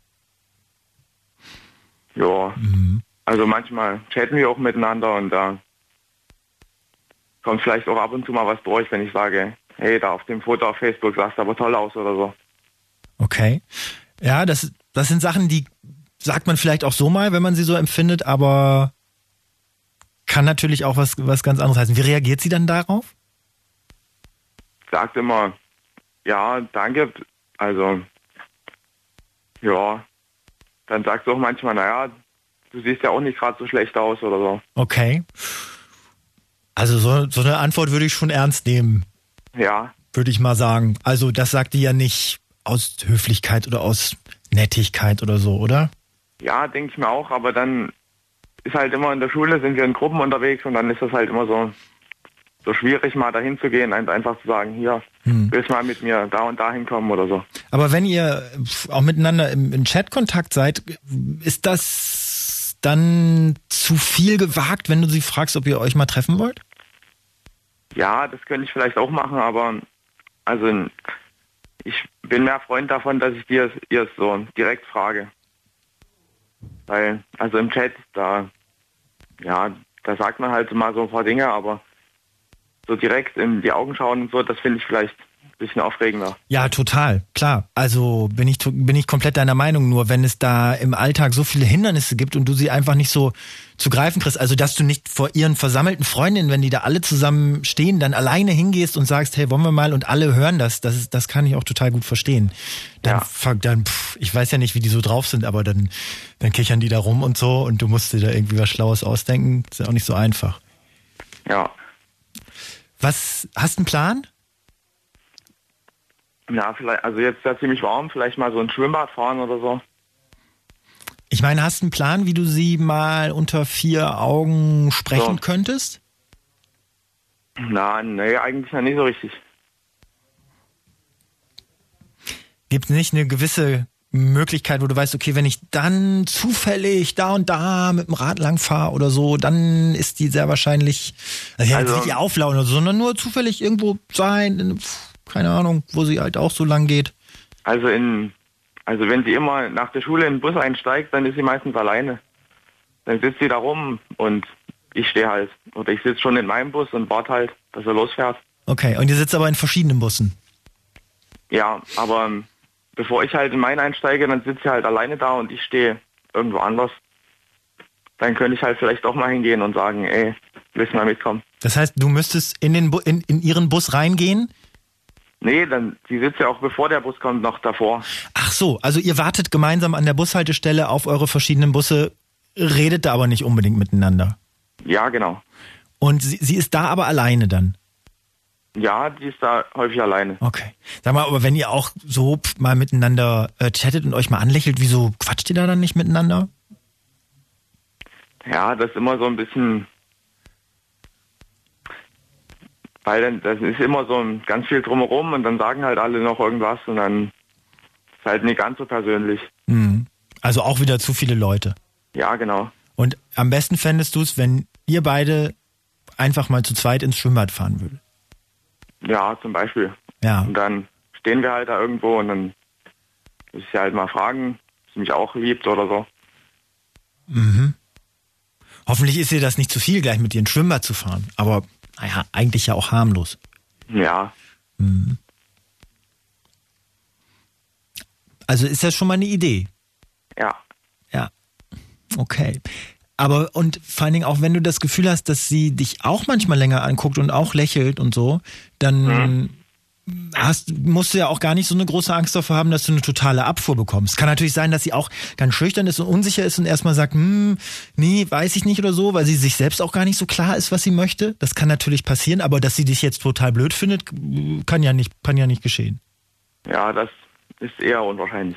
Ja, also manchmal chatten wir auch miteinander und da kommt vielleicht auch ab und zu mal was durch, wenn ich sage, hey, da auf dem Foto auf Facebook sahst du aber toll aus oder so. Okay. Ja, das sind Sachen, die sagt man vielleicht auch so mal, wenn man sie so empfindet, aber kann natürlich auch was ganz anderes heißen. Wie reagiert sie dann darauf? Sagt immer, ja, danke, also, ja, dann sagt sie auch manchmal, naja, du siehst ja auch nicht gerade so schlecht aus oder so. Okay. Also so eine Antwort würde ich schon ernst nehmen. Ja. Würde ich mal sagen. Also das sagt die ja nicht aus Höflichkeit oder aus Nettigkeit oder so, oder? Ja, denke ich mir auch, aber dann ist halt immer in der Schule, sind wir in Gruppen unterwegs und dann ist das halt immer so schwierig, mal dahin zu gehen, einfach zu sagen, hier, willst du mal mit mir da und da hinkommen oder so. Aber wenn ihr auch miteinander im Chatkontakt seid, ist das dann zu viel gewagt, wenn du sie fragst, ob ihr euch mal treffen wollt? Ja, das könnte ich vielleicht auch machen, aber also ich bin mehr Freund davon, dass ich ihr es so direkt frage. Weil, also im Chat, da sagt man halt mal so ein paar Dinge, aber so direkt in die Augen schauen und so, das finde ich vielleicht ein bisschen aufregender. Ja, total, klar. Also bin ich komplett deiner Meinung, nur wenn es da im Alltag so viele Hindernisse gibt und du sie einfach nicht so zu greifen kriegst, also dass du nicht vor ihren versammelten Freundinnen, wenn die da alle zusammen stehen, dann alleine hingehst und sagst, hey, wollen wir mal, und alle hören das kann ich auch total gut verstehen. Ich weiß ja nicht, wie die so drauf sind, aber dann kichern die da rum und so und du musst dir da irgendwie was Schlaues ausdenken, ist ja auch nicht so einfach. Ja. Was, hast du einen Plan? Ja, vielleicht, also jetzt ist ja ziemlich warm, vielleicht mal so ein Schwimmbad fahren oder so. Ich meine, hast du einen Plan, wie du sie mal unter 4 Augen sprechen könntest? Nee, eigentlich noch nicht so richtig. Gibt es nicht eine gewisse Möglichkeit, wo du weißt, okay, wenn ich dann zufällig da und da mit dem Rad lang fahre oder so, dann ist die sehr wahrscheinlich, jetzt nicht die auflaufen oder so, sondern nur zufällig irgendwo sein, keine Ahnung, wo sie halt auch so lang geht. Also wenn sie immer nach der Schule in den Bus einsteigt, dann ist sie meistens alleine. Dann sitzt sie da rum und ich stehe halt. Oder ich sitze schon in meinem Bus und warte halt, dass er losfährt. Okay, und ihr sitzt aber in verschiedenen Bussen? Ja, aber bevor ich halt in meinen einsteige, dann sitzt sie halt alleine da und ich stehe irgendwo anders. Dann könnte ich halt vielleicht auch mal hingehen und sagen, ey, willst du mal mitkommen? Das heißt, du müsstest in ihren Bus reingehen? Nee, sie sitzt ja auch, bevor der Bus kommt, noch davor. Ach so, also ihr wartet gemeinsam an der Bushaltestelle auf eure verschiedenen Busse, redet da aber nicht unbedingt miteinander? Ja, genau. Und sie ist da aber alleine dann? Ja, die ist da häufig alleine. Okay. Sag mal, aber wenn ihr auch so mal miteinander chattet und euch mal anlächelt, wieso quatscht ihr da dann nicht miteinander? Ja, das ist immer so ein bisschen... Weil dann, das ist immer so ganz viel drumherum und dann sagen halt alle noch irgendwas und dann ist halt nicht ganz so persönlich. Also auch wieder zu viele Leute. Ja, genau. Und am besten fändest du es, wenn ihr beide einfach mal zu zweit ins Schwimmbad fahren würdet? Ja, zum Beispiel. Ja. Und dann stehen wir halt da irgendwo und dann muss ich sie halt mal fragen, ob sie mich auch liebt oder so. Mhm. Hoffentlich ist ihr das nicht zu viel, gleich mit dir ins Schwimmbad zu fahren. Aber naja, eigentlich ja auch harmlos. Ja. Mhm. Also ist das schon mal eine Idee? Ja. Ja. Okay. Aber und vor allen Dingen auch, wenn du das Gefühl hast, dass sie dich auch manchmal länger anguckt und auch lächelt und so, dann musst du ja auch gar nicht so eine große Angst davor haben, dass du eine totale Abfuhr bekommst. Kann natürlich sein, dass sie auch ganz schüchtern ist und unsicher ist und erstmal sagt, nee, weiß ich nicht oder so, weil sie sich selbst auch gar nicht so klar ist, was sie möchte. Das kann natürlich passieren, aber dass sie dich jetzt total blöd findet, kann ja nicht geschehen. Ja, das ist eher unwahrscheinlich.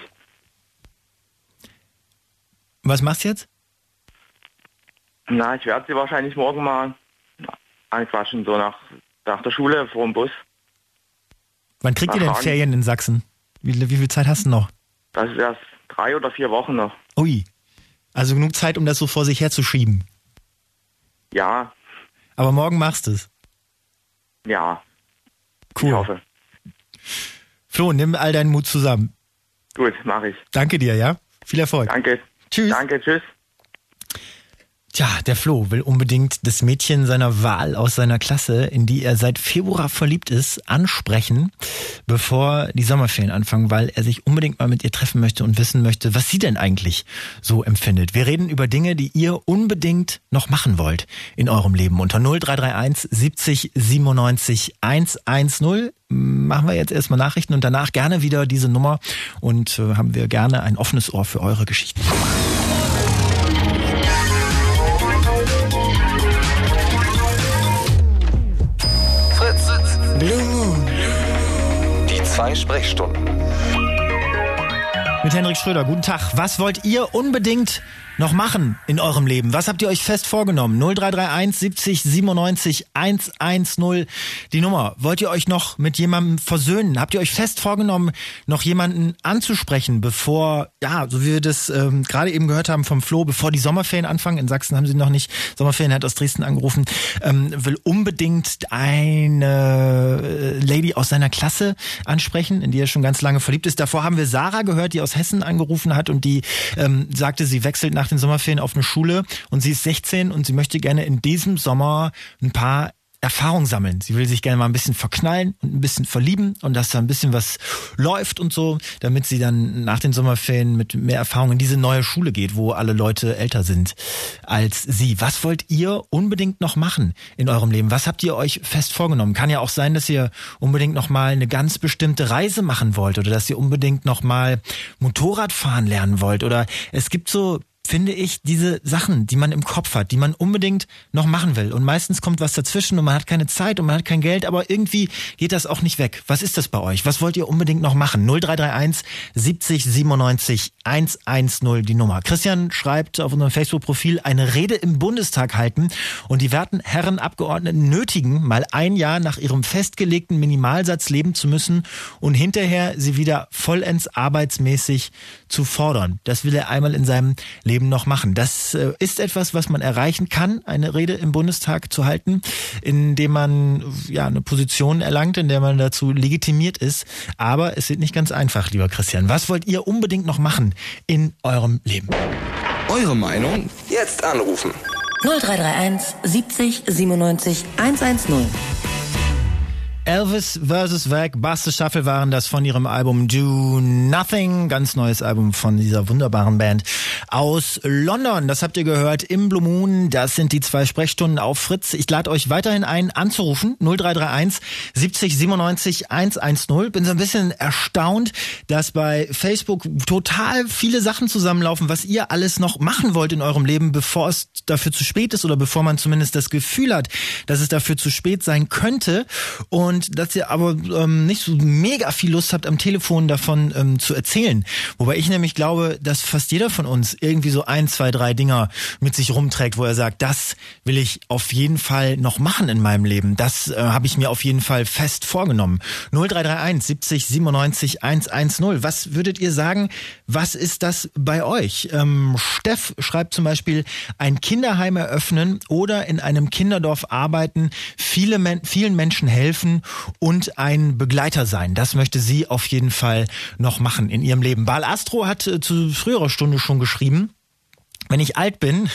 Was machst du jetzt? Na, ich werde sie wahrscheinlich morgen mal anquatschen, so nach der Schule vor dem Bus. Wann kriegt ihr denn Ferien in Sachsen? Wie viel Zeit hast du noch? Das ist erst 3 oder 4 Wochen noch. Ui, also genug Zeit, um das so vor sich herzuschieben. Ja. Aber morgen machst du es. Ja. Cool. Ich hoffe. Flo, nimm all deinen Mut zusammen. Gut, mache ich. Danke dir, ja? Viel Erfolg. Danke. Tschüss. Danke, tschüss. Tja, der Flo will unbedingt das Mädchen seiner Wahl aus seiner Klasse, in die er seit Februar verliebt ist, ansprechen, bevor die Sommerferien anfangen, weil er sich unbedingt mal mit ihr treffen möchte und wissen möchte, was sie denn eigentlich so empfindet. Wir reden über Dinge, die ihr unbedingt noch machen wollt in eurem Leben. Unter 0331 70 97 110 machen wir jetzt erstmal Nachrichten und danach gerne wieder diese Nummer und haben wir gerne ein offenes Ohr für eure Geschichten. Blue Moon. Die 2 Sprechstunden. Mit Henrik Schröder, guten Tag. Was wollt ihr unbedingt noch machen in eurem Leben? Was habt ihr euch fest vorgenommen? 0331 70 97 110. Die Nummer. Wollt ihr euch noch mit jemandem versöhnen? Habt ihr euch fest vorgenommen, noch jemanden anzusprechen, bevor, ja, so wie wir das gerade eben gehört haben vom Flo, bevor die Sommerferien anfangen? In Sachsen haben sie noch nicht. Sommerferien, hat aus Dresden angerufen. Will unbedingt eine Lady aus seiner Klasse ansprechen, in die er schon ganz lange verliebt ist. Davor haben wir Sarah gehört, die aus Hessen angerufen hat und die sagte, sie wechselt nach den Sommerferien auf eine Schule und sie ist 16 und sie möchte gerne in diesem Sommer ein paar Erfahrung sammeln. Sie will sich gerne mal ein bisschen verknallen und ein bisschen verlieben und dass da ein bisschen was läuft und so, damit sie dann nach den Sommerferien mit mehr Erfahrung in diese neue Schule geht, wo alle Leute älter sind als sie. Was wollt ihr unbedingt noch machen in eurem Leben? Was habt ihr euch fest vorgenommen? Kann ja auch sein, dass ihr unbedingt noch mal eine ganz bestimmte Reise machen wollt oder dass ihr unbedingt noch mal Motorrad fahren lernen wollt oder es gibt so, finde ich, diese Sachen, die man im Kopf hat, die man unbedingt noch machen will. Und meistens kommt was dazwischen und man hat keine Zeit und man hat kein Geld, aber irgendwie geht das auch nicht weg. Was ist das bei euch? Was wollt ihr unbedingt noch machen? 0331 70 97 110 die Nummer. Christian schreibt auf unserem Facebook-Profil, eine Rede im Bundestag halten und die werten Herren Abgeordneten nötigen, mal ein Jahr nach ihrem festgelegten Minimalsatz leben zu müssen und hinterher sie wieder vollends arbeitsmäßig zu fordern. Das will er einmal in seinem Leben noch machen. Das ist etwas, was man erreichen kann, eine Rede im Bundestag zu halten, indem man ja eine Position erlangt, in der man dazu legitimiert ist. Aber es wird nicht ganz einfach, lieber Christian. Was wollt ihr unbedingt noch machen in eurem Leben? Eure Meinung jetzt anrufen. 0331 70 97 110. Elvis vs. Wack, Buster Shuffle waren das von ihrem Album Do Nothing. Ganz neues Album von dieser wunderbaren Band aus London. Das habt ihr gehört im Blue Moon. Das sind die 2 Sprechstunden auf Fritz. Ich lade euch weiterhin ein, anzurufen. 0331 70 97 110. Bin so ein bisschen erstaunt, dass bei Facebook total viele Sachen zusammenlaufen, was ihr alles noch machen wollt in eurem Leben, bevor es dafür zu spät ist oder bevor man zumindest das Gefühl hat, dass es dafür zu spät sein könnte. Und dass ihr aber nicht so mega viel Lust habt, am Telefon davon zu erzählen. Wobei ich nämlich glaube, dass fast jeder von uns irgendwie so 1, 2, 3 Dinger mit sich rumträgt, wo er sagt, das will ich auf jeden Fall noch machen in meinem Leben. Das habe ich mir auf jeden Fall fest vorgenommen. 0331 70 97 110. Was würdet ihr sagen, was ist das bei euch? Steff schreibt zum Beispiel, ein Kinderheim eröffnen oder in einem Kinderdorf arbeiten, vielen Menschen helfen und ein Begleiter sein. Das möchte sie auf jeden Fall noch machen in ihrem Leben. Bal Astro hat zu früherer Stunde schon geschrieben, wenn ich alt bin,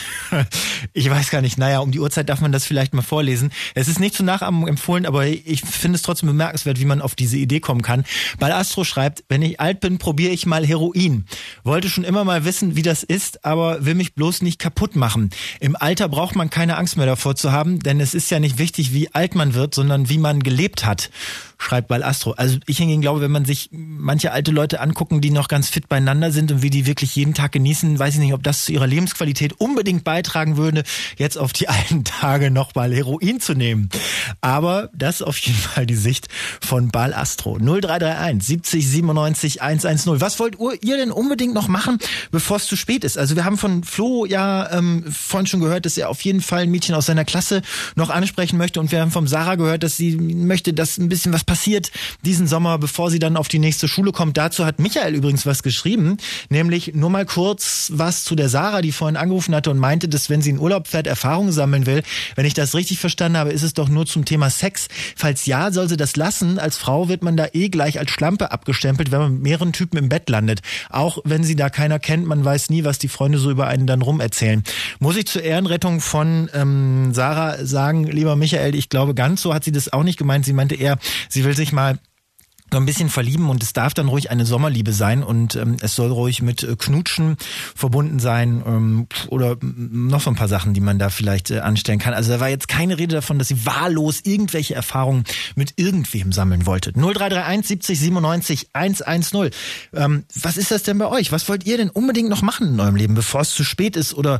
ich weiß gar nicht, naja, um die Uhrzeit darf man das vielleicht mal vorlesen. Es ist nicht zur Nachahmung empfohlen, aber ich finde es trotzdem bemerkenswert, wie man auf diese Idee kommen kann. Balastro schreibt, wenn ich alt bin, probiere ich mal Heroin. Wollte schon immer mal wissen, wie das ist, aber will mich bloß nicht kaputt machen. Im Alter braucht man keine Angst mehr davor zu haben, denn es ist ja nicht wichtig, wie alt man wird, sondern wie man gelebt hat, schreibt Balastro. Also ich hingegen glaube, wenn man sich manche alte Leute angucken, die noch ganz fit beieinander sind und wie die wirklich jeden Tag genießen, weiß ich nicht, ob das zu ihrer Lebensqualität unbedingt beitragen würde, jetzt auf die alten Tage nochmal Heroin zu nehmen. Aber das ist auf jeden Fall die Sicht von Balastro. 0331 70 97 110. Was wollt ihr denn unbedingt noch machen, bevor es zu spät ist? Also wir haben von Flo ja vorhin schon gehört, dass er auf jeden Fall ein Mädchen aus seiner Klasse noch ansprechen möchte, und wir haben von Sarah gehört, dass sie möchte, dass ein bisschen was passiert diesen Sommer, bevor sie dann auf die nächste Schule kommt. Dazu hat Michael übrigens was geschrieben, nämlich nur mal kurz was zu der Sarah, die vorhin angerufen hatte und meinte, dass wenn sie in Urlaub fährt, Erfahrungen sammeln will. Wenn ich das richtig verstanden habe, ist es doch nur zum Thema Sex. Falls ja, soll sie das lassen. Als Frau wird man da gleich als Schlampe abgestempelt, wenn man mit mehreren Typen im Bett landet. Auch wenn sie da keiner kennt, man weiß nie, was die Freunde so über einen dann rumerzählen. Muss ich zur Ehrenrettung von Sarah sagen, lieber Michael, ich glaube, ganz so hat sie das auch nicht gemeint. Sie meinte eher, sie will sich mal so ein bisschen verlieben, und es darf dann ruhig eine Sommerliebe sein, und es soll ruhig mit Knutschen verbunden sein oder noch so ein paar Sachen, die man da vielleicht anstellen kann. Also da war jetzt keine Rede davon, dass sie wahllos irgendwelche Erfahrungen mit irgendwem sammeln wollte. 0331 70 97 110. Was ist das denn bei euch? Was wollt ihr denn unbedingt noch machen in eurem Leben, bevor es zu spät ist, oder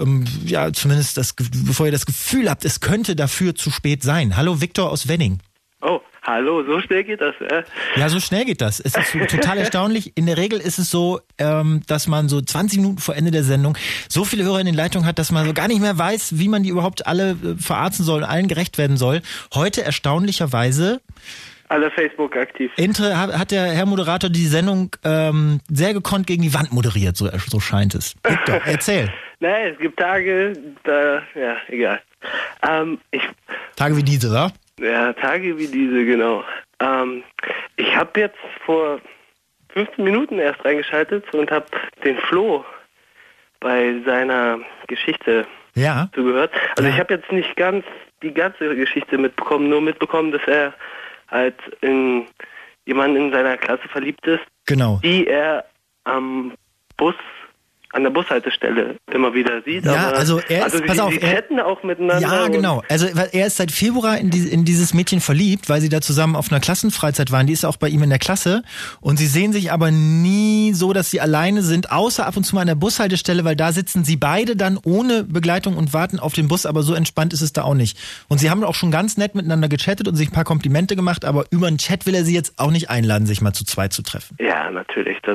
ja, zumindest bevor ihr das Gefühl habt, es könnte dafür zu spät sein? Hallo, Viktor aus Wenning. Oh, hallo, so schnell geht das, Ja, so schnell geht das. Es ist total erstaunlich. In der Regel ist es so, dass man so 20 Minuten vor Ende der Sendung so viele Hörer in den Leitungen hat, dass man so gar nicht mehr weiß, wie man die überhaupt alle verarzen soll und allen gerecht werden soll. Heute erstaunlicherweise alle Facebook aktiv. Hat der Herr Moderator die Sendung sehr gekonnt gegen die Wand moderiert, so scheint es. Victor, erzähl. Nein, es gibt Tage, da, ja, egal. Tage wie diese, oder? Ja, Tage wie diese, genau. Ich habe jetzt vor 15 Minuten erst reingeschaltet und habe den Flo bei seiner Geschichte zugehört. Also ich habe jetzt nicht ganz die ganze Geschichte mitbekommen, nur mitbekommen, dass er halt in jemanden in seiner Klasse verliebt ist, die er an der Bushaltestelle immer wieder sieht. Ja, aber, also er ist, pass auf, sie chatten auch miteinander. Ja, genau. Also er ist seit Februar in dieses Mädchen verliebt, weil sie da zusammen auf einer Klassenfreizeit waren. Die ist auch bei ihm in der Klasse. Und sie sehen sich aber nie so, dass sie alleine sind, außer ab und zu mal an der Bushaltestelle, weil da sitzen sie beide dann ohne Begleitung und warten auf den Bus. Aber so entspannt ist es da auch nicht. Und sie haben auch schon ganz nett miteinander gechattet und sich ein paar Komplimente gemacht. Aber über einen Chat will er sie jetzt auch nicht einladen, sich mal zu zweit zu treffen. Ja, natürlich. Das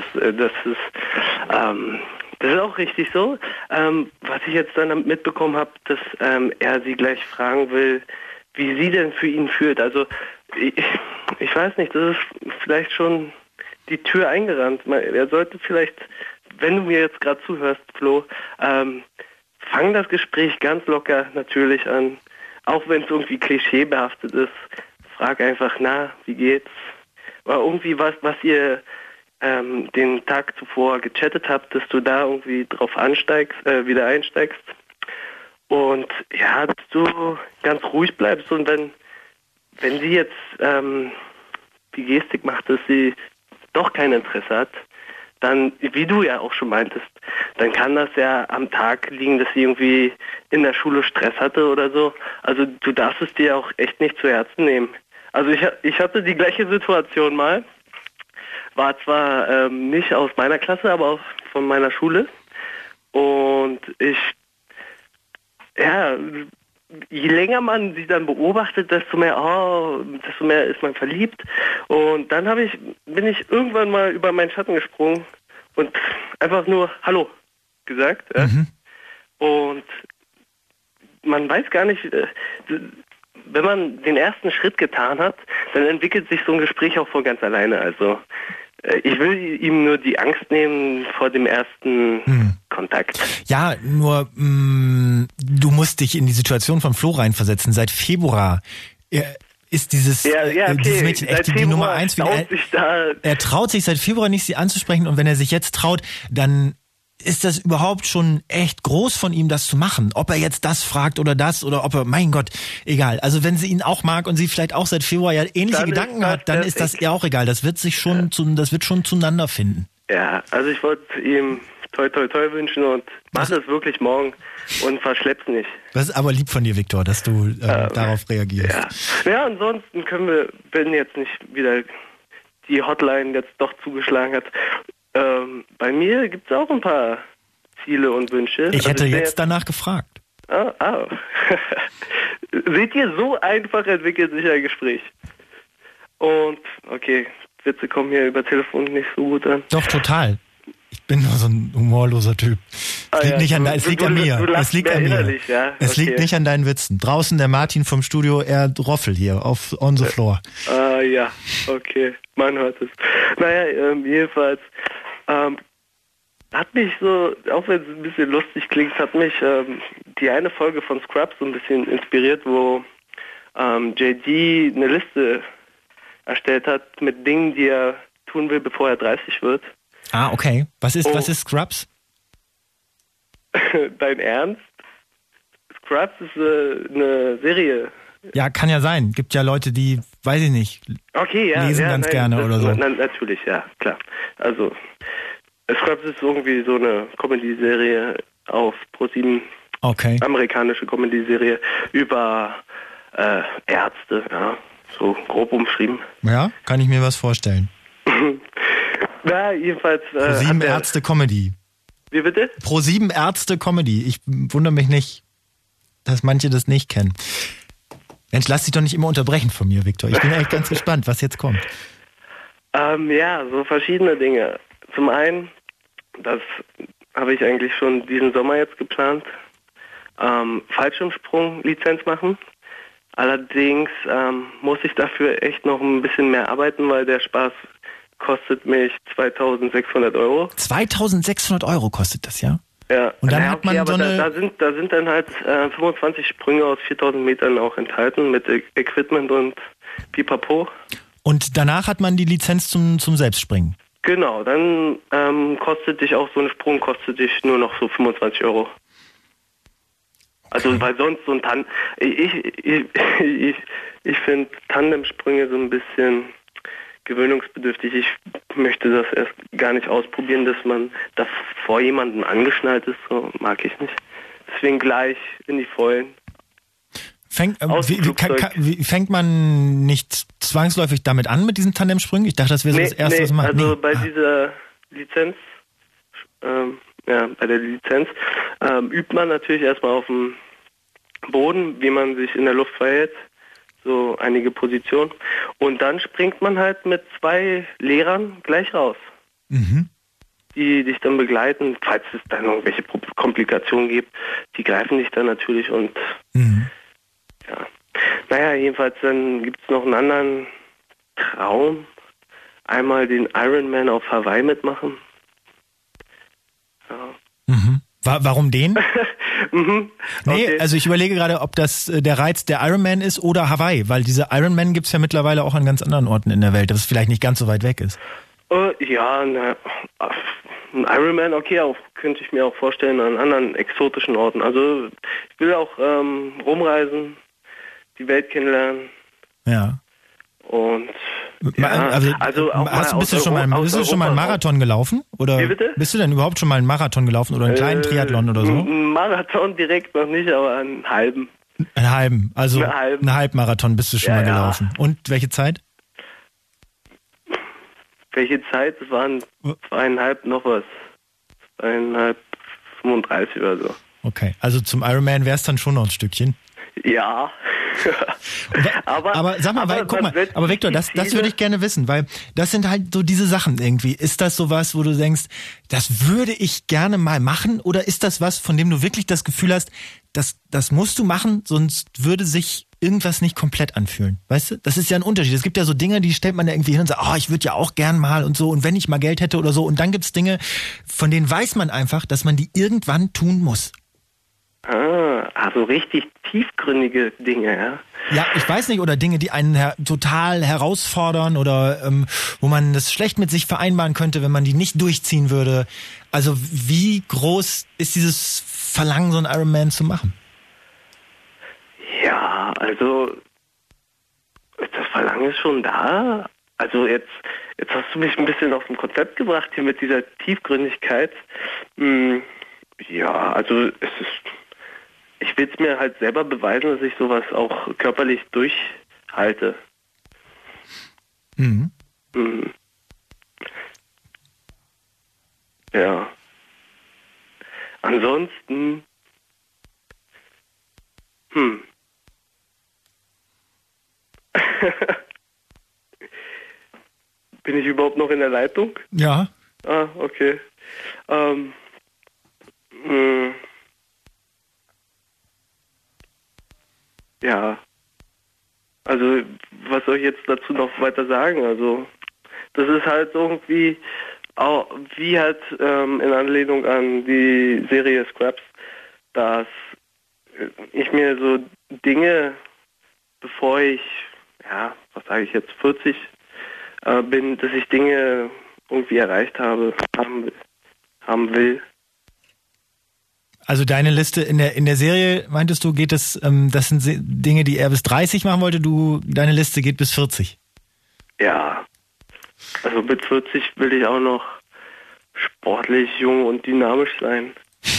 ist auch richtig so. Was ich jetzt dann mitbekommen habe, dass er sie gleich fragen will, wie sie denn für ihn fühlt. Also ich weiß nicht, das ist vielleicht schon die Tür eingerannt. Er sollte vielleicht, wenn du mir jetzt gerade zuhörst, Flo, fang das Gespräch ganz locker natürlich an. Auch wenn es irgendwie klischeebehaftet ist. Frag einfach, na, wie geht's? Oder irgendwie was ihr den Tag zuvor gechattet habt, dass du da irgendwie drauf wieder einsteigst. Und ja, dass du ganz ruhig bleibst, und wenn sie jetzt die Gestik macht, dass sie doch kein Interesse hat, dann, wie du ja auch schon meintest, dann kann das ja am Tag liegen, dass sie irgendwie in der Schule Stress hatte oder so. Also du darfst es dir auch echt nicht zu Herzen nehmen. Also ich hatte die gleiche Situation mal. War zwar nicht aus meiner Klasse, aber auch von meiner Schule. Und je länger man sie dann beobachtet, desto mehr ist man verliebt. Und dann bin ich irgendwann mal über meinen Schatten gesprungen und einfach nur Hallo gesagt. Mhm. Und man weiß gar nicht, wenn man den ersten Schritt getan hat, dann entwickelt sich so ein Gespräch auch von ganz alleine. Also ich will ihm nur die Angst nehmen vor dem ersten Kontakt. Ja, nur du musst dich in die Situation von Flo reinversetzen. Seit Februar ist dieses Mädchen echt die Nummer 1. Er traut sich seit Februar nicht, sie anzusprechen, und wenn er sich jetzt traut, dann ist das überhaupt schon echt groß von ihm, das zu machen? Ob er jetzt das fragt oder das oder ob er, mein Gott, egal. Also wenn sie ihn auch mag und sie vielleicht auch seit Februar ja ähnliche Dann Gedanken ist das hat, dann ist das ihr auch egal. Das wird sich schon, das wird schon zueinander finden. Ja, also ich wollte ihm toi toi toi wünschen und mach es wirklich morgen und verschlepp's nicht. Das ist aber lieb von dir, Viktor, dass du darauf reagierst. Ja, ansonsten können wir, wenn jetzt nicht wieder die Hotline jetzt doch zugeschlagen hat, bei mir gibt es auch ein paar Ziele und Wünsche. Ich hätte jetzt danach gefragt. Seht ihr, so einfach entwickelt sich ein Gespräch. Und, okay, Witze kommen hier über Telefon nicht so gut an. Doch, total. Ich bin nur so ein humorloser Typ. Es liegt an mir. Es liegt an mir. Ja? Es liegt nicht an deinen Witzen. Draußen der Martin vom Studio, er Roffel hier auf On the Floor. Ja, okay. Man hört es. Naja, jedenfalls hat mich so, auch wenn es ein bisschen lustig klingt, hat mich die eine Folge von Scrubs so ein bisschen inspiriert, wo JD eine Liste erstellt hat mit Dingen, die er tun will, bevor er 30 wird. Ah, okay. Was ist Scrubs? Dein Ernst? Scrubs ist eine Serie. Ja, kann ja sein. Gibt ja Leute, die, weiß ich nicht, lesen ganz gerne oder so. Natürlich, ja, klar. Also, Scrubs ist irgendwie so eine Comedy-Serie auf Pro7. Okay. Amerikanische Comedy-Serie über Ärzte, ja, so grob umschrieben. Ja, kann ich mir was vorstellen. Na, jedenfalls. Pro7 Ärzte Comedy. Wie bitte? Pro7 Ärzte Comedy. Ich wundere mich nicht, dass manche das nicht kennen. Mensch, lass dich doch nicht immer unterbrechen von mir, Viktor. Ich bin echt ganz gespannt, was jetzt kommt. Ja, so verschiedene Dinge. Zum einen, das habe ich eigentlich schon diesen Sommer jetzt geplant, Fallschirmsprung-Lizenz machen. Allerdings muss ich dafür echt noch ein bisschen mehr arbeiten, weil der Spaß kostet mich 2.600 Euro. 2.600 Euro kostet das, ja? Ja. Und dann hat man aber so eine... Da sind dann halt 25 Sprünge aus 4.000 Metern auch enthalten mit Equipment und Pipapo. Und danach hat man die Lizenz zum Selbstspringen? Genau, dann kostet dich auch so ein Sprung, kostet dich nur noch so 25 Euro. Also, weil sonst so ein ich finde Tandemsprünge so ein bisschen gewöhnungsbedürftig. Ich möchte das erst gar nicht ausprobieren, dass man da vor jemandem angeschnallt ist, so mag ich nicht. Deswegen gleich in die Vollen. Fängt man nicht zwangsläufig damit an, mit diesen Tandemsprüngen? Ich dachte, das wäre so das Erste, was man macht. Also bei dieser Lizenz, bei der Lizenz übt man natürlich erstmal auf dem Boden, wie man sich in der Luft verhält, so einige Positionen. Und dann springt man halt mit 2 Lehrern gleich raus, die dich dann begleiten. Falls es dann irgendwelche Komplikationen gibt, die greifen dich dann natürlich und ja. Naja, jedenfalls dann gibt es noch einen anderen Traum. Einmal den Ironman auf Hawaii mitmachen. Ja. Warum den? Nee, okay. Also ich überlege gerade, ob das der Reiz der Ironman ist oder Hawaii, weil diese Ironman gibt es ja mittlerweile auch an ganz anderen Orten in der Welt, dass es vielleicht nicht ganz so weit weg ist. Ja, ein Ironman, okay, auch könnte ich mir auch vorstellen an anderen exotischen Orten. Also ich will auch rumreisen, die Welt kennenlernen. Ja. Und bist du schon mal einen Marathon gelaufen? Oder wie bitte? Bist du denn überhaupt schon mal einen Marathon gelaufen oder einen kleinen Triathlon oder so? Einen Marathon direkt noch nicht, aber einen halben. Einen halben, also einen Halbmarathon bist du schon mal gelaufen. Und welche Zeit? Welche Zeit? Es waren 2,5 noch was. 2,5, 35 oder so. Okay, also zum Ironman wäre es dann schon noch ein Stückchen. Ja. aber sag mal, guck mal, aber Viktor, das würde ich gerne wissen, weil das sind halt so diese Sachen irgendwie. Ist das sowas, wo du denkst, das würde ich gerne mal machen, oder ist das was, von dem du wirklich das Gefühl hast, das musst du machen, sonst würde sich irgendwas nicht komplett anfühlen? Weißt du? Das ist ja ein Unterschied. Es gibt ja so Dinge, die stellt man ja irgendwie hin und sagt, ich würde ja auch gern mal und so, und wenn ich mal Geld hätte oder so, und dann gibt's Dinge, von denen weiß man einfach, dass man die irgendwann tun muss. Also richtig tiefgründige Dinge, ja. Ja, ich weiß nicht, oder Dinge, die einen total herausfordern oder wo man das schlecht mit sich vereinbaren könnte, wenn man die nicht durchziehen würde. Also wie groß ist dieses Verlangen, so einen Ironman zu machen? Ja, also das Verlangen ist schon da. Also jetzt hast du mich ein bisschen auf ein Konzept gebracht hier mit dieser Tiefgründigkeit. Ja, also ich will es mir halt selber beweisen, dass ich sowas auch körperlich durchhalte. Mhm. Ja. Ansonsten bin ich überhaupt noch in der Leitung? Ja. Ah, okay. Ja. Also, was soll ich jetzt dazu noch weiter sagen? Also, das ist halt irgendwie auch wie halt in Anlehnung an die Serie Scraps, dass ich mir so Dinge, bevor ich, was sage ich jetzt, 40 bin, dass ich Dinge irgendwie erreicht haben will. Also deine Liste in der Serie, meintest du, geht es, das sind Dinge, die er bis 30 machen wollte, deine Liste geht bis 40? Ja, also mit 40 will ich auch noch sportlich, jung und dynamisch sein.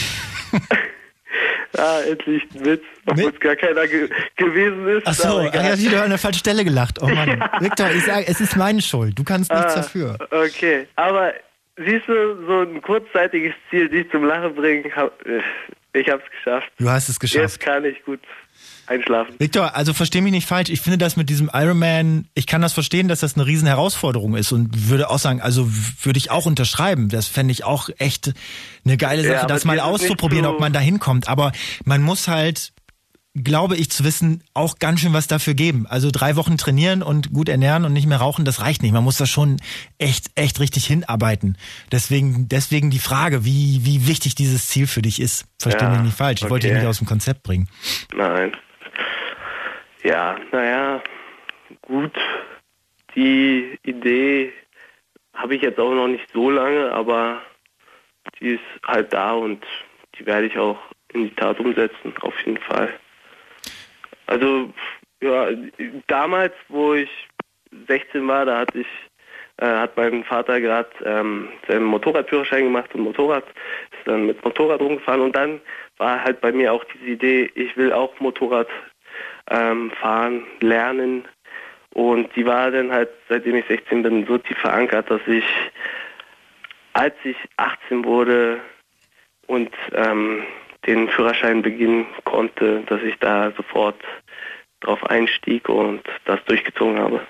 Ja, endlich ein Witz, obwohl es gar keiner gewesen ist. Ach so, ich habe wieder an der falschen Stelle gelacht. Oh Mann. Ja. Victor, ich sage, es ist meine Schuld. Du kannst nichts dafür. Okay, aber siehst du, so ein kurzzeitiges Ziel, dich zum Lachen bringen, ich habe es geschafft. Du hast es geschafft. Jetzt kann ich gut einschlafen. Victor, also versteh mich nicht falsch. Ich finde das mit diesem Ironman, ich kann das verstehen, dass das eine riesen Herausforderung ist und würde auch sagen, also würde ich auch unterschreiben. Das fände ich auch echt eine geile Sache, das mal auszuprobieren, ob man da hinkommt. Aber man muss halt, glaube ich, zu wissen, auch ganz schön was dafür geben. Also 3 Wochen trainieren und gut ernähren und nicht mehr rauchen, das reicht nicht. Man muss da schon echt richtig hinarbeiten. Deswegen die Frage, wie wichtig dieses Ziel für dich ist. Versteh mich nicht falsch. Ich wollte dich nicht aus dem Konzept bringen. Nein. Ja, naja, gut. Die Idee habe ich jetzt auch noch nicht so lange, aber die ist halt da und die werde ich auch in die Tat umsetzen, auf jeden Fall. Also, ja, damals, wo ich 16 war, da hat mein Vater gerade seinen Motorradführerschein gemacht und ist dann mit Motorrad rumgefahren und dann war halt bei mir auch diese Idee, ich will auch Motorrad fahren, lernen und die war dann halt, seitdem ich 16 bin, so tief verankert, dass ich, als ich 18 wurde und den Führerschein beginnen konnte, dass ich da sofort drauf einstieg und das durchgezogen habe.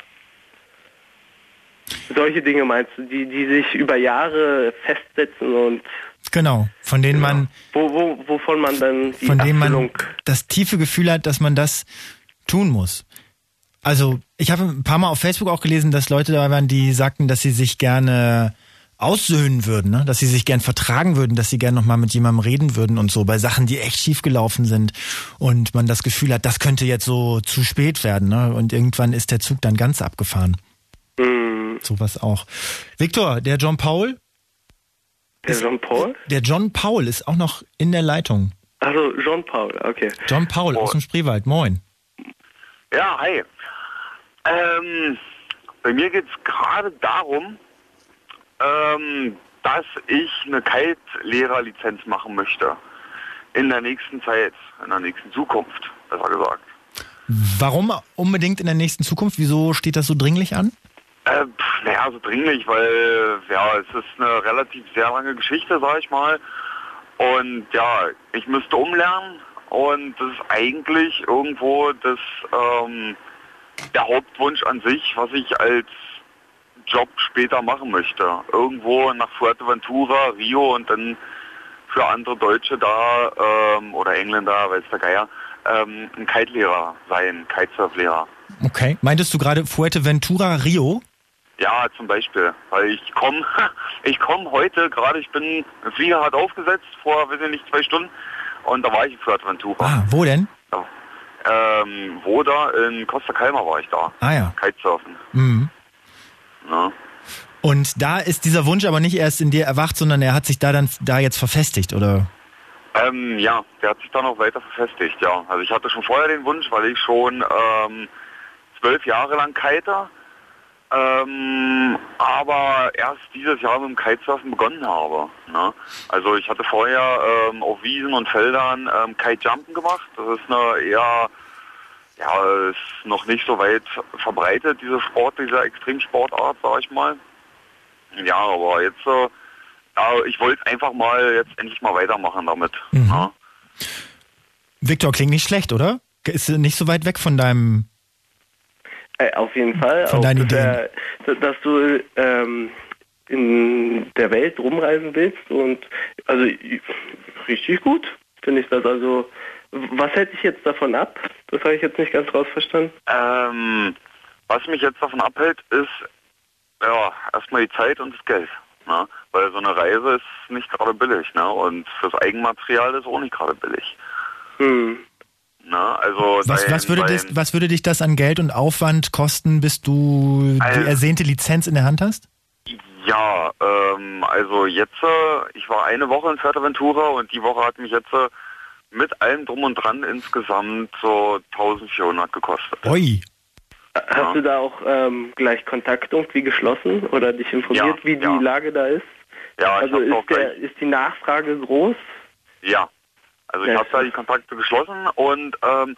Solche Dinge meinst du, die sich über Jahre festsetzen und genau, von denen man wovon man dann die von denen Erfüllung, man das tiefe Gefühl hat, dass man das tun muss. Also ich habe ein paar Mal auf Facebook auch gelesen, dass Leute da waren, die sagten, dass sie sich gerne aussöhnen würden, ne? Dass sie sich gern vertragen würden, dass sie gern nochmal mit jemandem reden würden und so, bei Sachen, die echt schief gelaufen sind und man das Gefühl hat, das könnte jetzt so zu spät werden, ne? Und irgendwann ist der Zug dann ganz abgefahren. Sowas auch. Victor, der John Paul? Der John Paul ist auch noch in der Leitung. Also John Paul, okay. John Paul aus dem Spreewald, moin. Ja, hi. Bei mir geht es gerade darum, dass ich eine Kite-Lehrerlizenz machen möchte. In der nächsten Zeit, in der nächsten Zukunft, besser gesagt. Warum unbedingt in der nächsten Zukunft? Wieso steht das so dringlich an? Naja, so dringlich, weil es ist eine relativ sehr lange Geschichte, sag ich mal. Und ja, ich müsste umlernen und das ist eigentlich irgendwo der Hauptwunsch an sich, was ich als Job später machen möchte. Irgendwo nach Fuerteventura, Rio und dann für andere Deutsche da oder Engländer, weiß der Geier, ein Kite-Lehrer sein, Kitesurf-Lehrer. Okay. Meintest du gerade Fuerteventura, Rio? Ja, zum Beispiel. Weil ich komme heute gerade, der Flieger hat aufgesetzt vor, weiß ich nicht, 2 Stunden und da war ich in Fuerteventura. Ah, wo denn? Wo da? In Costa Calma war ich da. Ah ja. Kitesurfen. Mhm. Ja. Und da ist dieser Wunsch aber nicht erst in dir erwacht, sondern er hat sich da jetzt verfestigt, oder? Ja, der hat sich da noch weiter verfestigt, ja. Also ich hatte schon vorher den Wunsch, weil ich schon 12 Jahre lang kite, aber erst dieses Jahr mit dem Kitesurfen begonnen habe. Ne? Also ich hatte vorher auf Wiesen und Feldern Kitejumpen gemacht. Das ist eine eher, ja, ist noch nicht so weit verbreitet, diese Extremsportart, sag ich mal. Ja, aber jetzt, ich wollte einfach mal jetzt endlich mal weitermachen damit. Mhm. Ne? Viktor, klingt nicht schlecht, oder? Ist nicht so weit weg von deinem... Auf jeden Fall. Von deinen Ideen. Dass du in der Welt rumreisen willst und also richtig gut, finde ich das. Also was hält dich jetzt davon ab? Das habe ich jetzt nicht ganz rausverstanden. Was mich jetzt davon abhält, ist ja erstmal die Zeit und das Geld. Ne? Weil so eine Reise ist nicht gerade billig, ne? Und fürs Eigenmaterial ist auch nicht gerade billig. Na, also was würde dich das an Geld und Aufwand kosten, bis du die ersehnte Lizenz in der Hand hast? Ja, also jetzt, ich war eine Woche in Fuerteventura und die Woche hat mich jetzt mit allem drum und dran insgesamt so 1400 gekostet. Ui. Hast du da auch gleich Kontakt irgendwie geschlossen oder dich informiert, wie die Lage da ist? Ja, also ist die Nachfrage groß? Ja. Also ich habe da die Kontakte geschlossen und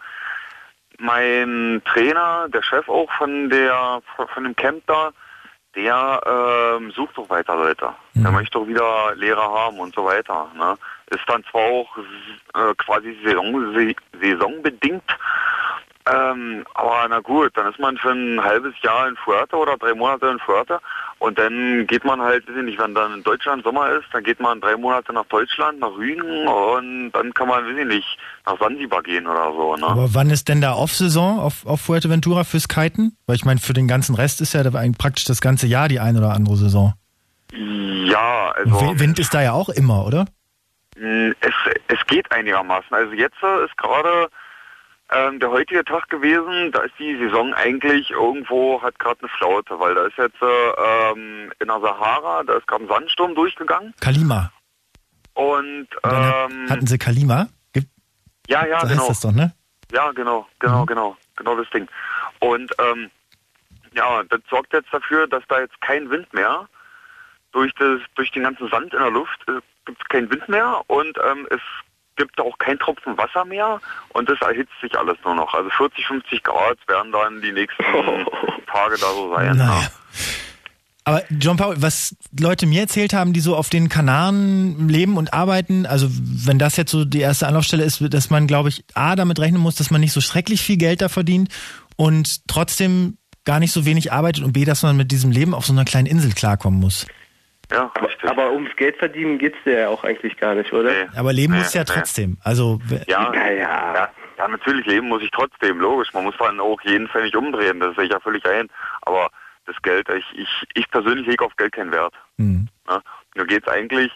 mein Trainer, der Chef auch von dem Camp da, der sucht doch weiter Leute. Mhm. Der möchte doch wieder Lehrer haben und so weiter. Ne? Ist dann zwar auch quasi saisonbedingt, aber na gut, dann ist man für ein halbes Jahr in Fuerte oder 3 Monate in Fuerte und dann geht man halt, weiß ich nicht, wenn dann in Deutschland Sommer ist, dann geht man 3 Monate nach Deutschland, nach Rügen und dann kann man, weiß ich nicht, nach Sansibar gehen oder so. Ne? Aber wann ist denn da Off-Saison auf Fuerteventura fürs Kiten? Weil ich meine, für den ganzen Rest ist ja praktisch das ganze Jahr die eine oder andere Saison. Ja, also... Wind ist da ja auch immer, oder? Es geht einigermaßen. Also jetzt ist gerade... der heutige Tag gewesen, da ist die Saison eigentlich irgendwo, hat gerade eine Flaute, weil da ist jetzt in der Sahara, da ist gerade ein Sandsturm durchgegangen. Kalima. Und hatten sie Kalima? Ja, so genau. Heißt das doch, ne? Ja, genau das Ding. Und das sorgt jetzt dafür, dass da jetzt kein Wind mehr durch den ganzen Sand in der Luft gibt es keinen Wind mehr und es gibt auch kein Tropfen Wasser mehr und es erhitzt sich alles nur noch. Also 40, 50 Grad werden dann die nächsten Tage da so sein. Naja. Aber John Paul, was Leute mir erzählt haben, die so auf den Kanaren leben und arbeiten, also wenn das jetzt so die erste Anlaufstelle ist, dass man, glaube ich, damit rechnen muss, dass man nicht so schrecklich viel Geld da verdient und trotzdem gar nicht so wenig arbeitet und dass man mit diesem Leben auf so einer kleinen Insel klarkommen muss. Ja, aber ums Geld verdienen geht's dir ja auch eigentlich gar nicht, oder? Nee. Aber leben muss ja trotzdem. Also ja, natürlich leben muss ich trotzdem, logisch. Man muss dann auch jeden Pfennig umdrehen, das sehe ich ja völlig ein. Aber das Geld, ich persönlich lege auf Geld keinen Wert. Mhm. Ja, mir geht's eigentlich,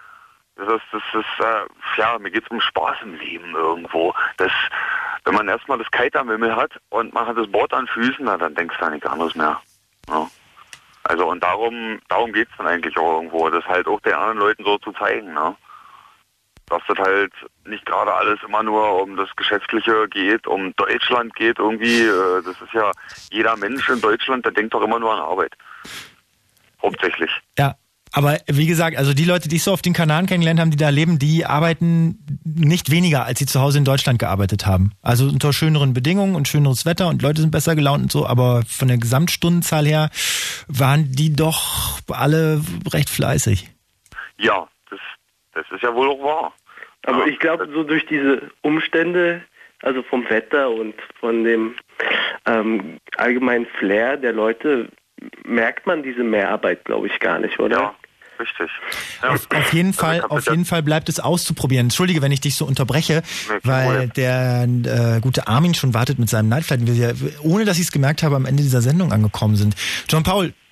mir geht's um Spaß im Leben irgendwo. Wenn man erstmal das Kite am Himmel hat und man hat das Board an Füßen, dann denkst du an nichts anderes mehr. Ja. Also und darum geht's dann eigentlich auch irgendwo, das halt auch den anderen Leuten so zu zeigen, ne? Dass das halt nicht gerade alles immer nur um das Geschäftliche geht, um Deutschland geht irgendwie. Das ist ja, jeder Mensch in Deutschland, der denkt doch immer nur an Arbeit. Hauptsächlich. Ja, aber wie gesagt, also die Leute, die ich so auf den Kanaren kennengelernt habe, die da leben, die arbeiten nicht weniger, als sie zu Hause in Deutschland gearbeitet haben. Also unter schöneren Bedingungen und schöneres Wetter und Leute sind besser gelaunt und so, aber von der Gesamtstundenzahl her waren die doch alle recht fleißig. Ja, das ist ja wohl auch wahr. Aber ich glaube, so durch diese Umstände, also vom Wetter und von dem allgemeinen Flair der Leute, merkt man diese Mehrarbeit, glaube ich, gar nicht, oder? Ja, richtig. Ja. Auf jeden Fall bleibt es auszuprobieren. Entschuldige, wenn ich dich so unterbreche, weil der gute Armin schon wartet mit seinem Nightflight, ohne dass ich es gemerkt habe, am Ende dieser Sendung angekommen sind. John Paul,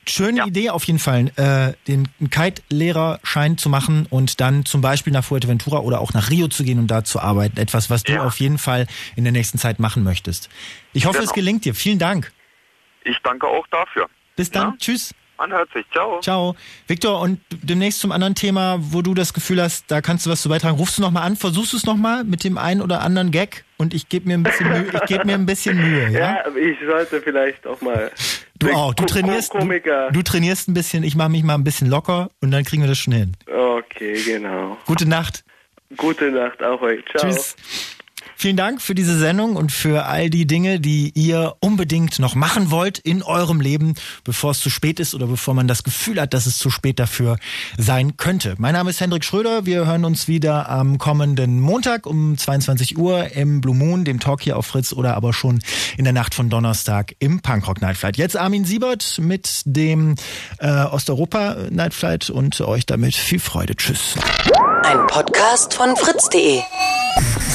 schöne Idee auf jeden Fall, den Kite-Lehrerschein zu machen und dann zum Beispiel nach Fuerteventura oder auch nach Rio zu gehen und da zu arbeiten. Etwas, was du auf jeden Fall in der nächsten Zeit machen möchtest. Ich hoffe, es gelingt dir. Vielen Dank. Ich danke auch dafür. Bis dann. Tschüss. Man hört sich. Ciao. Ciao. Victor, und demnächst zum anderen Thema, wo du das Gefühl hast, da kannst du was zu beitragen. Rufst du nochmal an, versuchst du es nochmal mit dem einen oder anderen Gag und ich gebe mir ein bisschen Mühe. Ja, ich sollte vielleicht auch mal... Du auch. Du trainierst ein bisschen, ich mache mich mal ein bisschen locker und dann kriegen wir das schon hin. Okay, genau. Gute Nacht. Gute Nacht auch euch. Ciao. Tschüss. Vielen Dank für diese Sendung und für all die Dinge, die ihr unbedingt noch machen wollt in eurem Leben, bevor es zu spät ist oder bevor man das Gefühl hat, dass es zu spät dafür sein könnte. Mein Name ist Hendrik Schröder. Wir hören uns wieder am kommenden Montag um 22 Uhr im Blue Moon, dem Talk hier auf Fritz, oder aber schon in der Nacht von Donnerstag im Punkrock Night Flight. Jetzt Armin Siebert mit dem Osteuropa Night Flight und euch damit viel Freude. Tschüss. Ein Podcast von fritz.de.